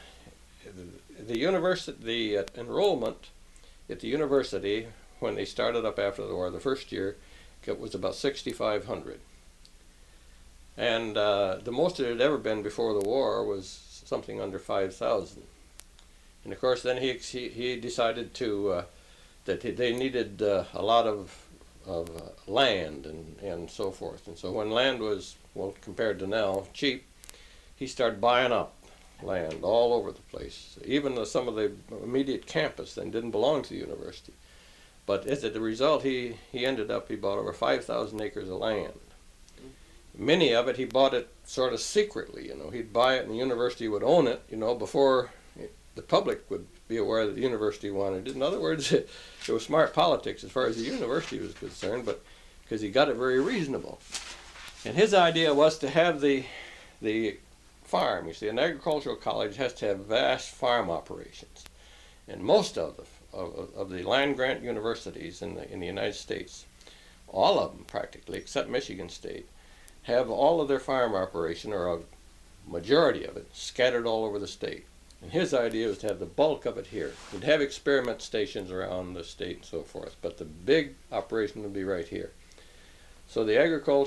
S2: the enrollment at the university, when they started up after the war, the first year, it was about 6,500. And the most it had ever been before the war was something under 5,000. And of course then he decided that they needed a lot of land and so forth. And so when land was, well, compared to now, cheap, he started buying up land all over the place. Even some of the immediate campus then didn't belong to the university. But as a result, he bought over 5,000 acres of land. Many of it, he bought it sort of secretly, He'd buy it and the university would own it, before the public would be aware that the university wanted it. In other words, it was smart politics as far as the university was concerned, but because he got it very reasonable. And his idea was to have the farm. You see, an agricultural college has to have vast farm operations. And most of the land-grant universities in the United States, all of them practically, except Michigan State, have all of their farm operation, or a majority of it, scattered all over the state. And his idea was to have the bulk of it here. We'd have experiment stations around the state and so forth, but the big operation would be right here. So the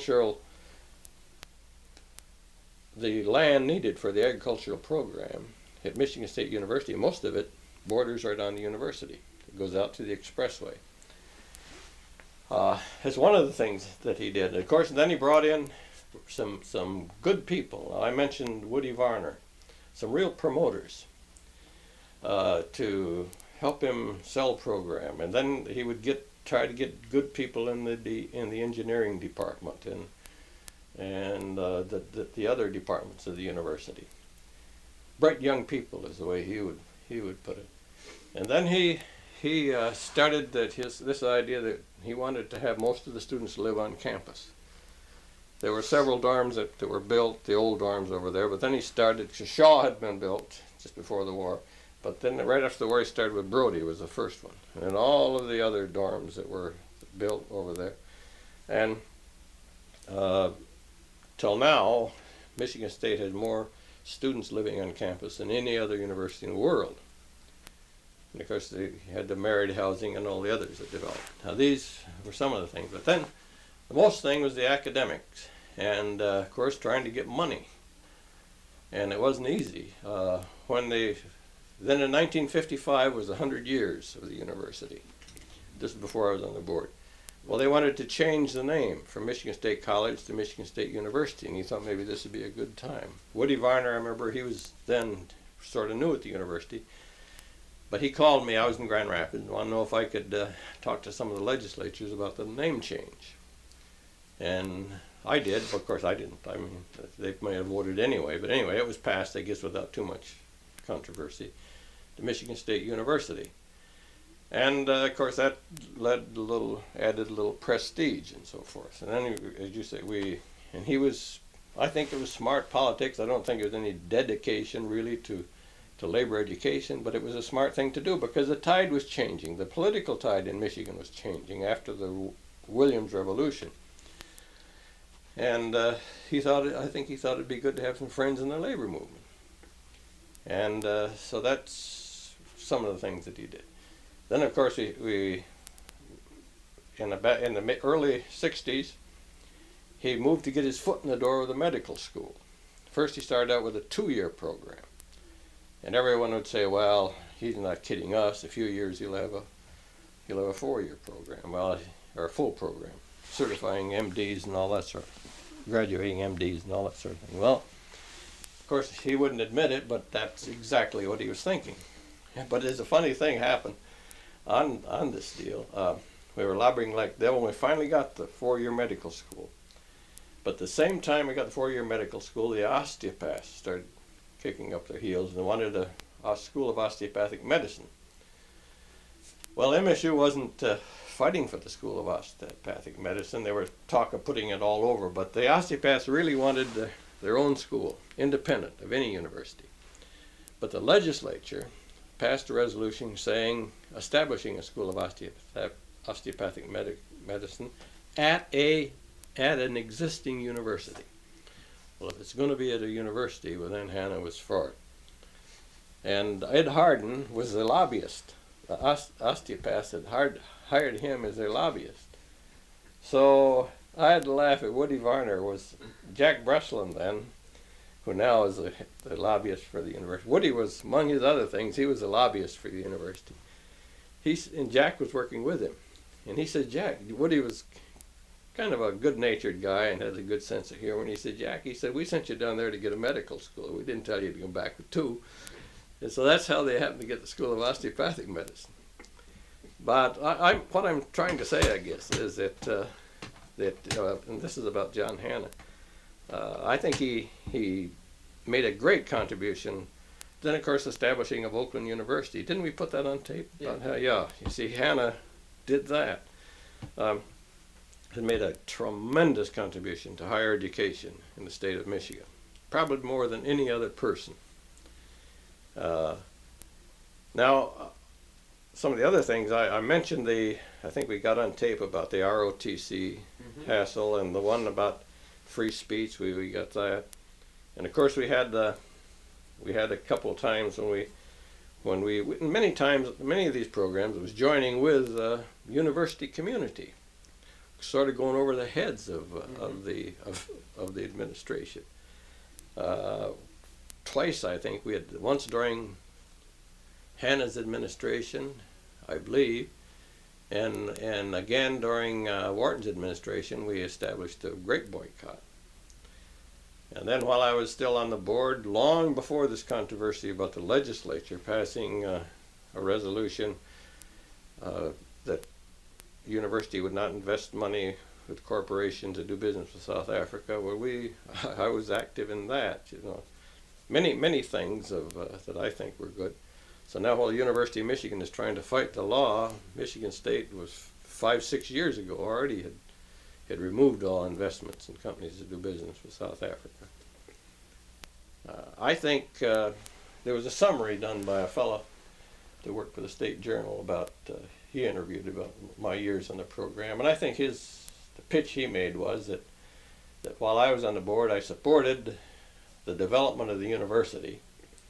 S2: land needed for the agricultural program at Michigan State University, most of it borders right on the university. It goes out to the expressway. That's one of the things that he did. Of course, then he brought in some good people. I mentioned Woody Varner, some real promoters to help him sell program, and then he would try to get good people in the engineering department and the other departments of the university. Bright young people is the way he would put it. And then he started this idea that he wanted to have most of the students live on campus. There were several dorms that were built, the old dorms over there, but then he started, Shaw had been built just before the war, but then right after the war he started with Brody, was the first one, and then all of the other dorms that were built over there. And till now, Michigan State has more students living on campus than any other university in the world. And of course they had the married housing and all the others that developed. Now these were some of the things, but then the most thing was the academics, and of course trying to get money. And it wasn't easy. Then in 1955 was 100 years of the university. This is before I was on the board. Well, they wanted to change the name from Michigan State College to Michigan State University, and he thought maybe this would be a good time. Woody Varner, I remember, he was then sort of new at the university, but he called me. I was in Grand Rapids and wanted to know if I could talk to some of the legislatures about the name change. And I did, but of course I didn't. I mean, they may have voted anyway, but anyway, it was passed, I guess, without too much controversy, to Michigan State University. And of course that added a little prestige and so forth. And then, as you say, I think it was smart politics. I don't think there was any dedication really to labor education, but it was a smart thing to do because the tide was changing. The political tide in Michigan was changing after the Williams Revolution. And I think he thought it'd be good to have some friends in the labor movement. And so that's some of the things that he did. Then, of course, we in the early 60s, he moved to get his foot in the door of the medical school. First, he started out with a 2-year program. And everyone would say, well, he's not kidding us. A few years he'll have a 4-year program, or a full program, certifying MDs and all that sort of, graduating MDs and all that sort of thing. Well, of course, he wouldn't admit it, but that's exactly what he was thinking. But there's a funny thing happened on this deal. We were lobbying like that when we finally got the 4-year medical school. But the same time we got the 4-year medical school, the osteopaths started kicking up their heels and wanted a school of osteopathic medicine. Well, MSU wasn't fighting for the school of osteopathic medicine. They were talk of putting it all over, but the osteopaths really wanted their own school, independent of any university. But the legislature passed a resolution establishing a school of osteopathic medicine at an existing university. Well, if it's going to be at a university, well, then Hannah was for it. And Ed Hardin was the lobbyist. The osteopaths had hired him as their lobbyist. So I had to laugh at Woody Varner. Was Jack Breslin then, who now is the lobbyist for the university. Woody was, among his other things, he was a lobbyist for the university. And Jack was working with him. And he said, Woody was kind of a good-natured guy and had a good sense of humor. And he said, Jack, we sent you down there to get a medical school. We didn't tell you to go back with 2. And so that's how they happened to get the School of Osteopathic Medicine. But what I'm trying to say, I guess, is that and this is about John Hannah, I think he made a great contribution. Then, of course, establishing of Oakland University. Didn't we put that on tape?
S1: Yeah.
S2: Yeah. You see, Hannah did that. Had made a tremendous contribution to higher education in the state of Michigan, probably more than any other person. Now, some of the other things I mentioned, I think we got on tape about the ROTC hassle, and the one about free speech. We got that, and of course we had a couple of times when we many of these programs was joining with university community, sort of going over the heads of the administration. Twice, I think we had, once during Hanna's administration, I believe, and again during Wharton's administration, we established a grape boycott. And then while I was still on the board, long before this controversy about the legislature passing a resolution that the university would not invest money with corporations to do business with South Africa, I was active in that, Many things that I think were good. So now while the University of Michigan is trying to fight the law, Michigan State was 5-6 years ago already had removed all investments in companies that do business with South Africa. I think there was a summary done by a fellow that worked for the State Journal he interviewed about my years on the program, and I think the pitch he made was that while I was on the board, I supported the development of the university.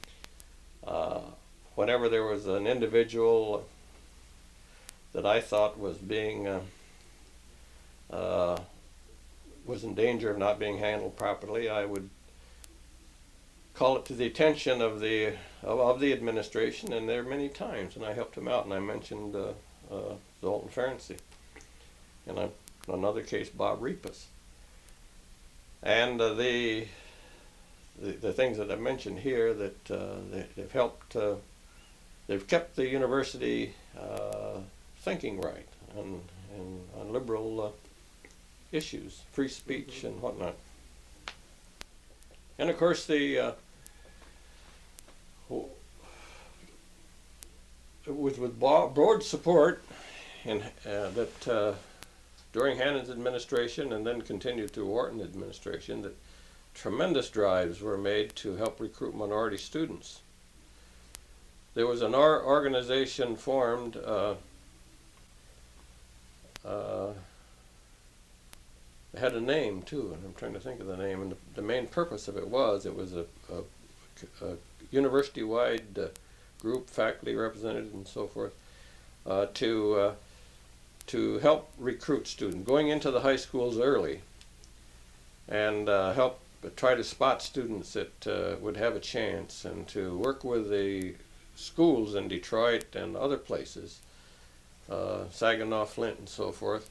S2: Whenever there was an individual that I thought was was in danger of not being handled properly, I would call it to the attention of the administration, and there many times, and I helped him out, and I mentioned Zoltan Ferenczi, and in another case Bob Repas. And the things that I mentioned here that they've helped, they've kept the university thinking right on liberal issues, free speech and whatnot. And of course with broad support and that during Hanna's administration and then continued through Wharton administration, that tremendous drives were made to help recruit minority students. There was an organization formed, it had a name too, and I'm trying to think of the name, and the main purpose of it was a university-wide group, faculty represented and so forth, to help recruit students, going into the high schools early, and help try to spot students that would have a chance, and to work with the schools in Detroit and other places, Saginaw, Flint, and so forth,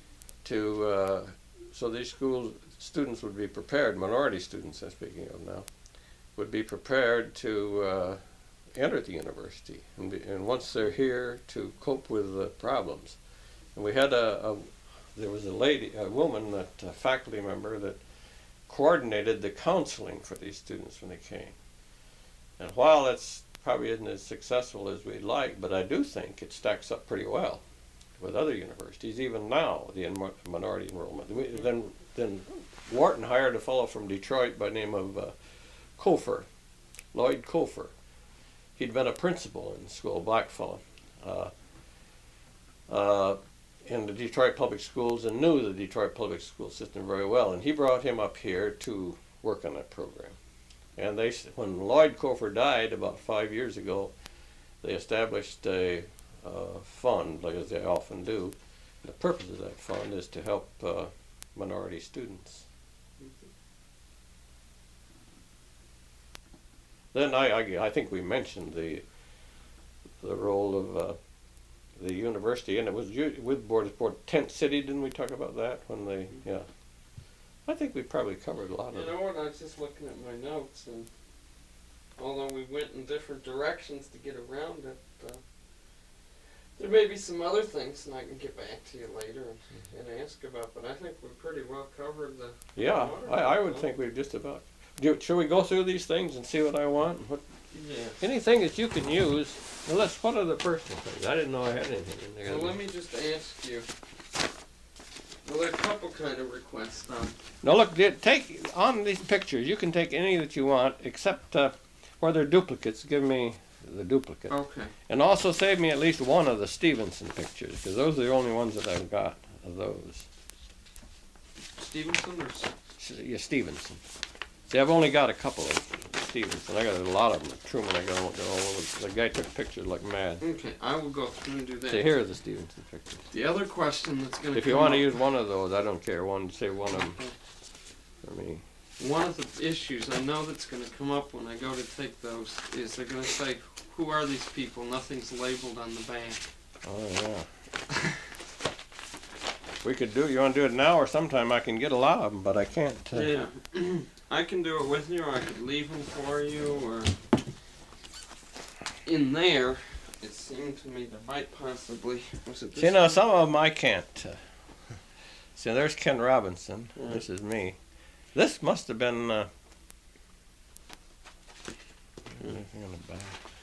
S2: so these students would be prepared, minority students I'm speaking of now, would be prepared to enter the university, and once they're here, to cope with the problems. And we had there was a woman, a faculty member, that coordinated the counseling for these students when they came. And while it's probably isn't as successful as we'd like, but I do think it stacks up pretty well with other universities, even now, the minority enrollment. Then Wharton hired a fellow from Detroit by the name of Lloyd Cofer. He'd been a principal in school, a black fellow, in the Detroit public schools, and knew the Detroit public school system very well. And he brought him up here to work on that program. And when Lloyd Cofer died about 5 years ago, they established a fund, like as they often do. The purpose of that fund is to help minority students. Then I think we mentioned the role of the university, and it was with Board of Sport, Tent City. Didn't we talk about that when they? Yeah. I think we probably covered a lot of it.
S1: You know what? I was just looking at my notes, and although we went in different directions to get around it, there may be some other things, and I can get back to you later and ask about. But I think we pretty well covered the.
S2: Yeah, I would think we've just about. Should we go through these things and see what I want?
S1: Yeah.
S2: Anything that you can use. Well, what are the personal things? I didn't know I had anything in there.
S1: So let me just ask you. Well, there are a couple kind of requests.
S2: Now look, take on these pictures. You can take any that you want, except where they're duplicates. Give me the duplicate.
S1: Okay.
S2: And also save me at least one of the Stevenson pictures, because those are the only ones that I've got of those.
S1: Stevenson or
S2: Stevenson. See, I've only got a couple of Stevenson. I got a lot of them. Truman, I got all over. The guy took pictures like mad.
S1: Okay, I will go through and do that.
S2: See, here are the Stevenson pictures.
S1: The other question that's going to
S2: If you want to use one of those, I don't care. Say one of them for me.
S1: One of the issues I know that's going to come up when I go to take those is they're going to say, who are these people? Nothing's labeled on the back.
S2: Oh, yeah. We could do it. You want to do it now or sometime? I can get a lot of them, but I can't.
S1: Yeah. I can do it with you, or I could leave them for you, or in there, it seemed to me there might possibly, was it this
S2: See, now,
S1: one?
S2: some of them I can't. See, there's Ken Robinson.
S1: Right.
S2: This is me. This must have been... anything on the back?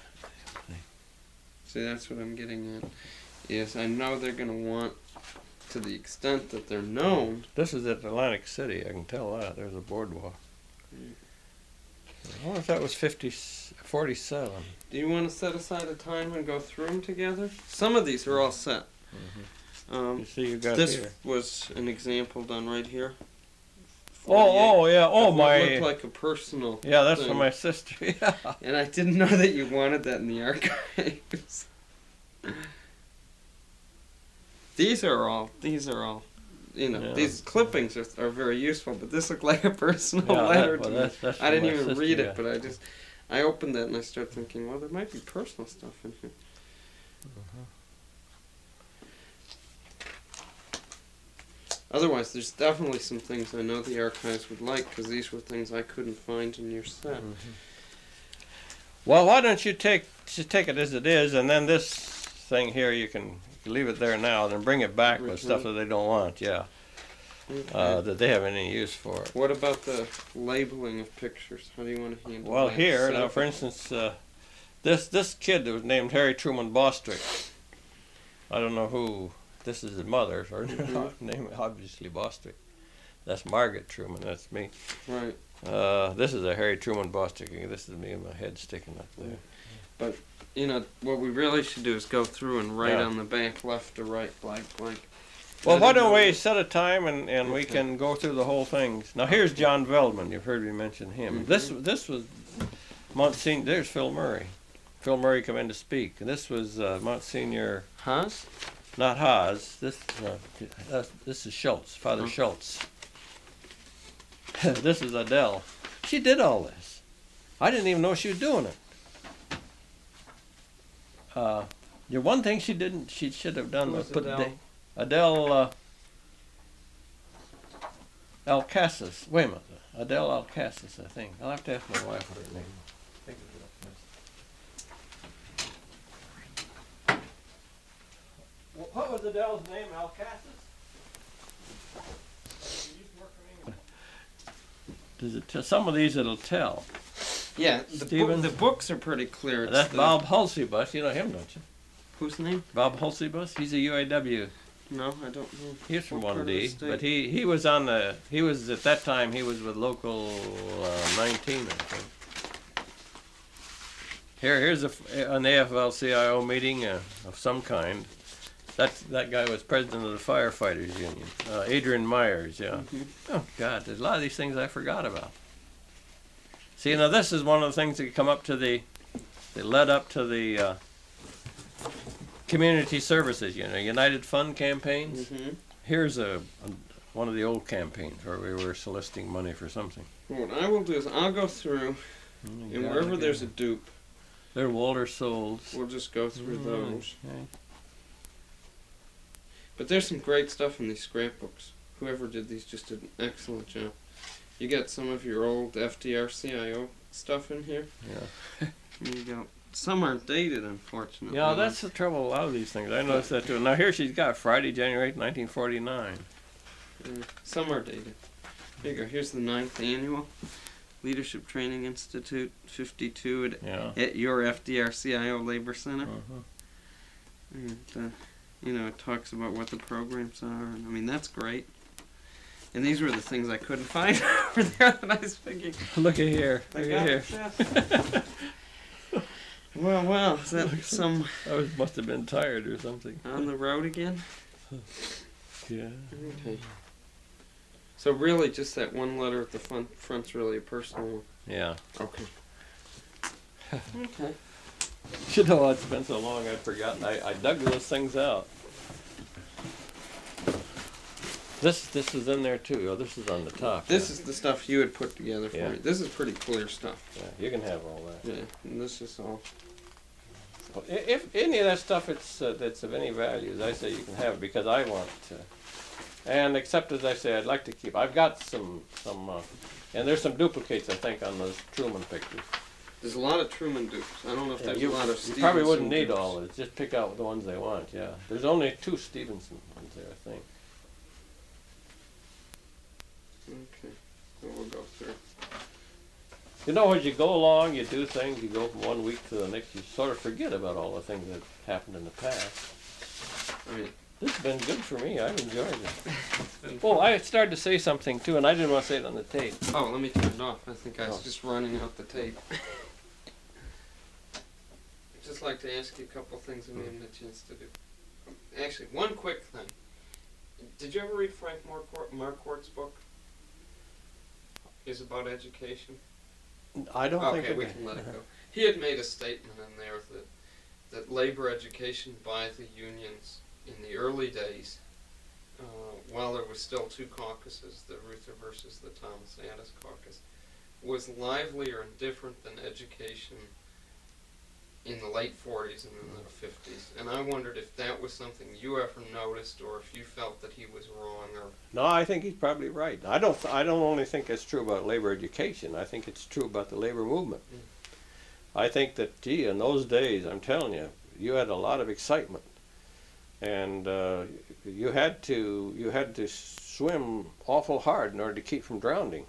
S1: See, that's what I'm getting at. Yes, I know they're going to want, to the extent that they're known.
S2: This is at Atlantic City. I can tell that. There's a boardwalk. I wonder if that was 47.
S1: Do you want to set aside a time and go through them together? Some of these are all set.
S2: You see, you got
S1: This
S2: here.
S1: was an example done right here.
S2: Oh, yeah. Oh,
S1: Of what
S2: my.
S1: looked like a personal.
S2: Yeah, that's
S1: thing.
S2: for my sister. Yeah.
S1: And I didn't know that you wanted that in the archives. These are all, you know,
S2: Yeah.
S1: these clippings are very useful, but this looked like a personal
S2: Yeah,
S1: letter
S2: well,
S1: to me.
S2: that's
S1: I
S2: for
S1: didn't
S2: my
S1: even
S2: sister,
S1: read it,
S2: yeah.
S1: but I opened that and I started thinking, well, there might be personal stuff in here. Otherwise, there's definitely some things I know the archives would like, because these were things I couldn't find in your set.
S2: Well, why don't you take it as it is, and then this thing here, you can leave it there now, then bring it back with stuff that they don't want, yeah.
S1: Okay.
S2: That they have any use for it.
S1: What about the labeling of pictures? How do you want to handle
S2: Well,
S1: that?
S2: here,
S1: Set
S2: now,
S1: up
S2: for
S1: a-
S2: instance, this kid that was named Harry Truman Bostrick. I don't know who. This is his mother, or name obviously Bostrick. That's Margaret Truman. That's me.
S1: Right.
S2: This is a Harry Truman Bostrick. This is me with my head sticking up there.
S1: But, you know, what we really should do is go through and write
S2: Yeah.
S1: on the back, left to right, blank, blank.
S2: Well,
S1: I
S2: why
S1: didn't
S2: don't
S1: know
S2: we
S1: that.
S2: set a time and we
S1: Okay.
S2: can go through the whole things. Now here's John Veldman. You've heard me mention him.
S1: Mhm.
S2: This was Monsignor. There's Phil Murray. Phil Murray come in to speak. And this was Monsignor,
S1: Haas?
S2: not Haas. This is Schultz, Father
S1: Oh.
S2: Schultz. This is Adele. She did all this. I didn't even know she was doing it. The one thing she didn't, she should have done
S1: Who
S2: was
S1: was
S2: put
S1: Adele?
S2: Adele Alcacis. Wait a minute. Adele Alcacis, I think. I'll have to ask my wife what her name is. What was Adele's name? Alcacis? Does it tell? Some of these it'll tell.
S1: Yeah,
S2: Stevens?
S1: the books are pretty clear. It's
S2: That's
S1: the-
S2: Bob Hulsebus. You know him, don't you?
S1: Whose name?
S2: Bob Hulsebus. He's a UAW.
S1: No, I don't know.
S2: He's from
S1: What part of the
S2: 1D,
S1: state?
S2: but he was on the, he was at that time, he was with Local 19, I think. Here's an AFL-CIO meeting of some kind. That guy was president of the Firefighters Union, Adrian Myers, yeah.
S1: Mhm.
S2: Oh, God, there's a lot of these things I forgot about. See, now this is one of the things that come up to that led up to the community services, United Fund campaigns.
S1: Mhm.
S2: Here's one of the old campaigns where we were soliciting money for something.
S1: What I will do is I'll go through, and wherever there's a dupe,
S2: There are Walter Souls.
S1: we'll just go through those.
S2: Okay.
S1: But there's some great stuff in these scrapbooks. Whoever did these just did an excellent job. You got some of your old FDR-CIO stuff in here.
S2: Yeah.
S1: And you got some aren't dated, unfortunately.
S2: Yeah, that's the trouble. A lot of these things. I noticed that too. Now here she's got Friday, January 8, 1949.
S1: Some are dated. Here you go. Here's the 9th annual Leadership Training Institute, 52
S2: Yeah.
S1: at your FDR-CIO Labor Center.
S2: Uh-huh.
S1: And, it talks about what the programs are. And, I mean, that's great. And these were the things I couldn't find over there that I was thinking.
S2: Look at here.
S1: I
S2: Look
S1: got
S2: at here.
S1: it. Well, is that some
S2: Must have been tired or something.
S1: on the road again?
S2: Yeah.
S1: Okay. So really, just that one letter at the front's really a personal one.
S2: Yeah.
S1: Okay. Okay.
S2: You know, it's been so long I'd forgotten. I dug those things out. This is in there too. Oh, this is on the top.
S1: This is the stuff you had put together for
S2: Yeah.
S1: me. This is pretty clear stuff.
S2: Yeah, you can have all that.
S1: Yeah, and this is all.
S2: Well, if any of that stuff that's of any value, as I say, you can have it because I want to. And except as I say, I'd like to keep. I've got some, and there's some duplicates I think on those Truman pictures.
S1: There's a lot of Truman dupes. I don't know if
S2: Yeah,
S1: there's
S2: you
S1: a lot of
S2: you
S1: Stevenson
S2: probably wouldn't need
S1: dupes.
S2: all of it. Just pick out the ones they want. Yeah, there's only 2 Stevenson ones there, I think.
S1: Okay, so we'll go through.
S2: You know, as you go along, you do things. You go from one week to the next. You sort of forget about all the things that happened in the past.
S1: I mean,
S2: This has been good for me. I've enjoyed it.
S1: it's been
S2: Oh,
S1: fun.
S2: I started to say something too, and I didn't want to say it on the tape.
S1: Oh, let me turn it off. I think I was
S2: Oh.
S1: just running out the tape. I'd just like to ask you a couple things that we haven't had a chance to do. Actually, one quick thing. Did you ever read Frank Marquardt's book? Is about education?
S2: I don't think.
S1: Okay, we can let it go. He had made a statement in there that labor education by the unions in the early days, while there was still 2 caucuses, the Ruther versus the Thomas Addis caucus, was livelier and different than education in the late 40s and in the 50s. And I wondered if that was something you ever noticed, or if you felt that he was wrong, or...
S2: No, I think he's probably right. I don't only think it's true about labor education. I think it's true about the labor movement.
S1: Mm.
S2: I think that, gee, in those days, I'm telling you, you had a lot of excitement, and you had to swim awful hard in order to keep from drowning.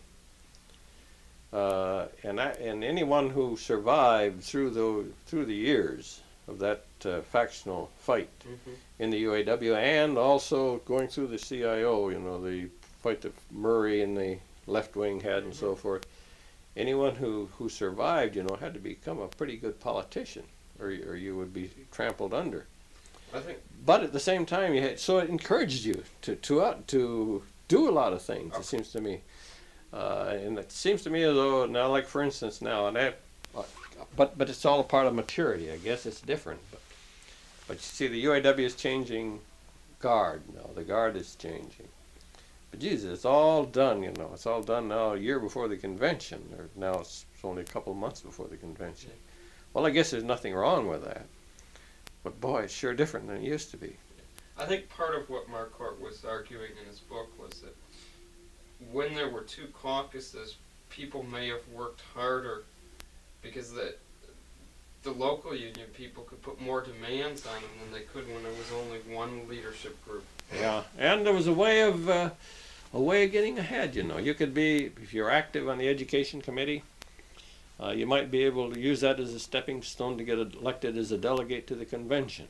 S2: And anyone who survived through the years of that factional fight
S1: Mm-hmm.
S2: in the UAW, and also going through the CIO, you know, the fight that Murray and the left wing had and so forth. Anyone who survived, you know, had to become a pretty good politician, or you would be trampled under.
S1: I think...
S2: But at the same time, so it encouraged you to do a lot of things.
S1: Okay.
S2: It seems to me, and it seems to me as though now, like for instance, now, but it's all a part of maturity. I guess it's different. But you see, the UAW is changing guard now. The guard is changing. But Jesus, it's all done. You know, it's all done now a year before the convention, or now it's only a couple of months before the convention. Well, I guess there's nothing wrong with that. But boy, it's sure different than it used to be.
S1: I think part of what Marquardt was arguing in his book was that when there were 2 caucuses, people may have worked harder because the local union people could put more demands on them than they could when there was only one leadership group.
S2: Yeah, and there was a way of getting ahead. You know, you could be, if you're active on the education committee, you might be able to use that as a stepping stone to get elected as a delegate to the convention.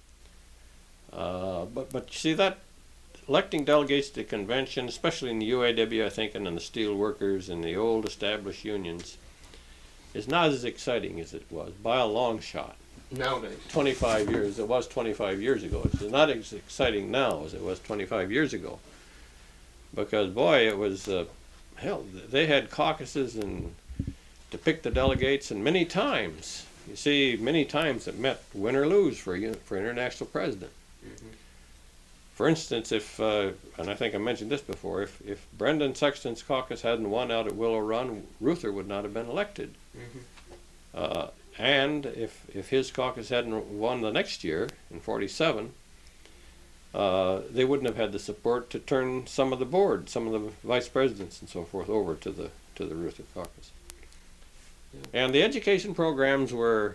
S2: But you see, that electing delegates to the convention, especially in the UAW, I think, and in the steel workers and the old established unions, is not as exciting as it was by a long shot.
S1: Nowadays.
S2: 25 years. It was 25 years ago. It's not as exciting now as it was 25 years ago. Because, boy, it was, hell, they had caucuses and to pick the delegates, and many times, you see, many times it meant win or lose for international president.
S1: Mm-hmm.
S2: For instance, if, and I think I mentioned this before, if Brendan Sexton's caucus hadn't won out at Willow Run, Ruther would not have been elected.
S1: Mm-hmm.
S2: And if his caucus hadn't won the next year, in 47, they wouldn't have had the support to turn some of the board, some of the vice presidents and so forth, over to the Ruther caucus. Yeah. And the education programs were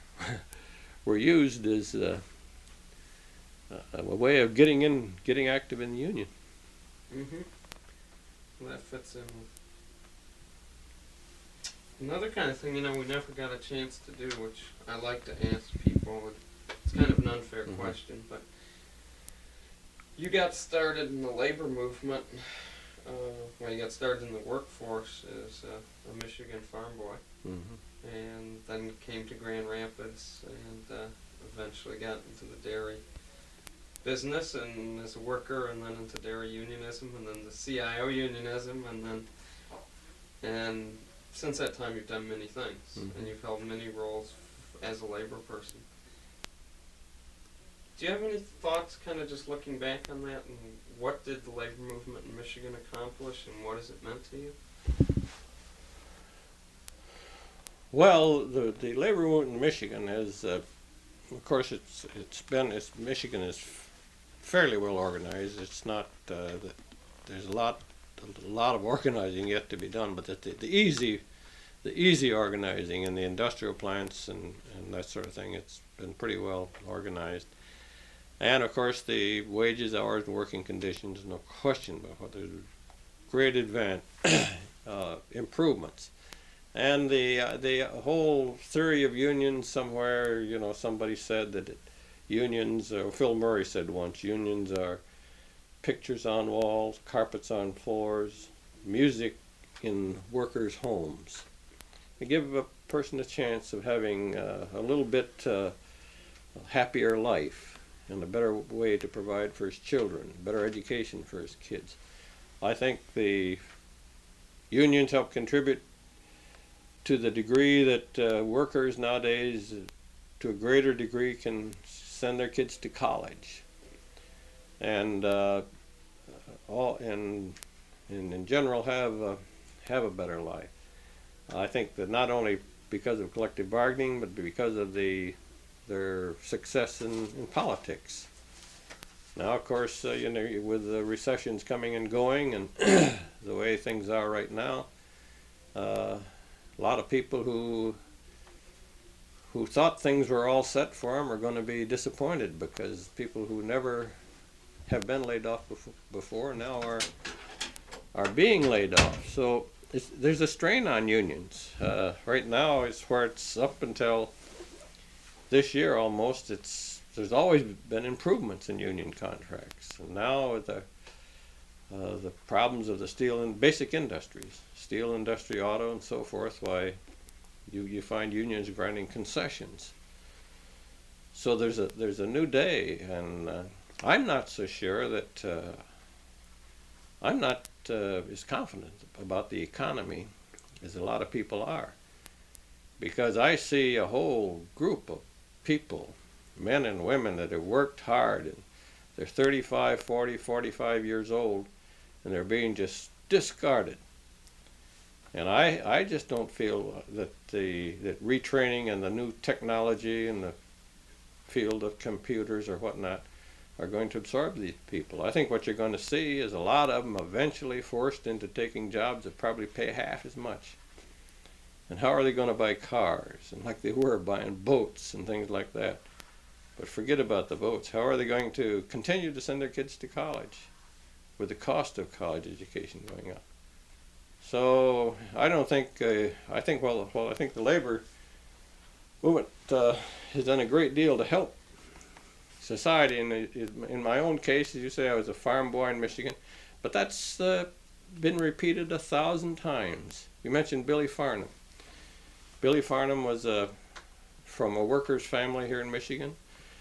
S2: used as a way of getting active in the union.
S1: Mm-hmm. Well, that fits in with another kind of thing, you know, we never got a chance to do, which I like to ask people. It's kind of an unfair
S2: Mm-hmm.
S1: question, but you got started in the labor movement. Well, you got started in the workforce as a Michigan farm boy,
S2: Mm-hmm.
S1: and then came to Grand Rapids, and eventually got into the dairy. business and as a worker, and then into dairy unionism, and then the CIO unionism, and since that time you've done many things, and you've held many roles as a labor person. Do you have any thoughts, kind of just looking back on that, and what did the labor movement in Michigan accomplish, and what has it meant to you?
S2: Well, the labor movement in Michigan is, of course, Michigan is fairly well organized. It's not there's a lot of organizing yet to be done, but the easy organizing in the industrial plants and that sort of thing, it's been pretty well organized. And of course, the wages, hours, and working conditions, no question about what there's great improvements. And the whole theory of unions, somewhere, somebody said that unions, Phil Murray said once, unions are pictures on walls, carpets on floors, music in workers' homes. They give a person a chance of having a little bit happier life and a better way to provide for his children, better education for his kids. I think the unions help contribute to the degree that workers nowadays, to a greater degree, can send their kids to college, and in general have a better life. I think that not only because of collective bargaining, but because of their success in politics. Now, of course, with the recessions coming and going, and the way things are right now, a lot of people who thought things were all set for them are going to be disappointed, because people who never have been laid off before now are being laid off. So there's a strain on unions. Right now, it's where it's up until this year almost. There's always been improvements in union contracts, and now with the problems of the steel and basic industries, steel industry, auto, and so forth, why you find unions granting concessions. So there's a new day, and I'm not so sure that I'm not as confident about the economy as a lot of people are, because I see a whole group of people, men and women, that have worked hard, and they're 35, 40, 45 years old, and they're being just discarded. And I just don't feel that that retraining and the new technology in the field of computers or whatnot are going to absorb these people. I think what you're going to see is a lot of them eventually forced into taking jobs that probably pay half as much. And how are they going to buy cars, and like they were buying boats and things like that? But forget about the boats. How are they going to continue to send their kids to college with the cost of college education going up? So I don't think, I think the labor movement has done a great deal to help society. In my own case, as you say, I was a farm boy in Michigan, but that's been repeated 1,000 times. You mentioned Billy Farnham. Billy Farnham was from a worker's family here in Michigan,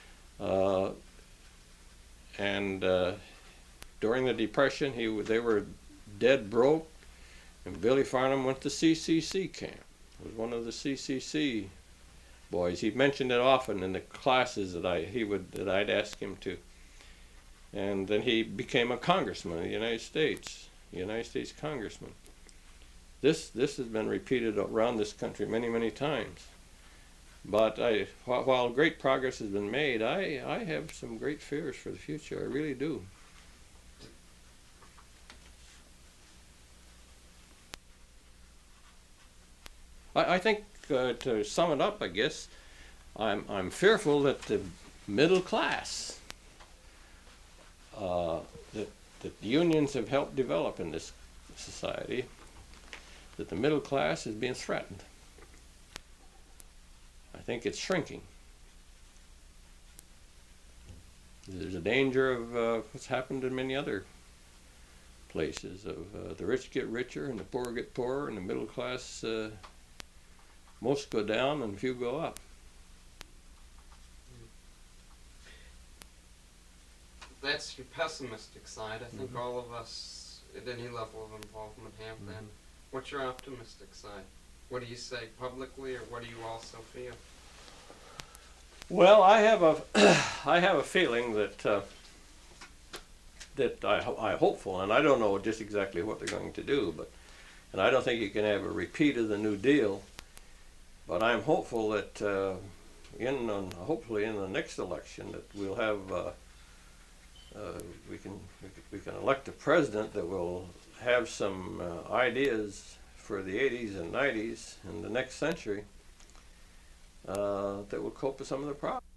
S2: and during the Depression, they were dead broke, and Billy Farnham went to CCC camp. He was one of the CCC boys. He mentioned it often in the classes that I'd ask him to. And then he became a congressman of the United States congressman. This has been repeated around this country many, many times. But while great progress has been made, I have some great fears for the future. I really do. I think, to sum it up, I guess, I'm fearful that the middle class, that the unions have helped develop in this society, that the middle class is being threatened. I think it's shrinking. There's a danger of what's happened in many other places, of the rich get richer and the poor get poorer, and the middle class, most go down and few go up.
S1: that's your pessimistic side. I think all of us at any level of involvement have that. What's your optimistic side? What do you say publicly, or what do you also feel?
S2: Well, I have a feeling that I'm hopeful, and I don't know just exactly what they're going to do, and I don't think you can have a repeat of the New Deal, but I'm hopeful that hopefully in the next election that we'll have we can elect a president that will have some ideas for the 80s and 90s and the next century that will cope with some of the problems.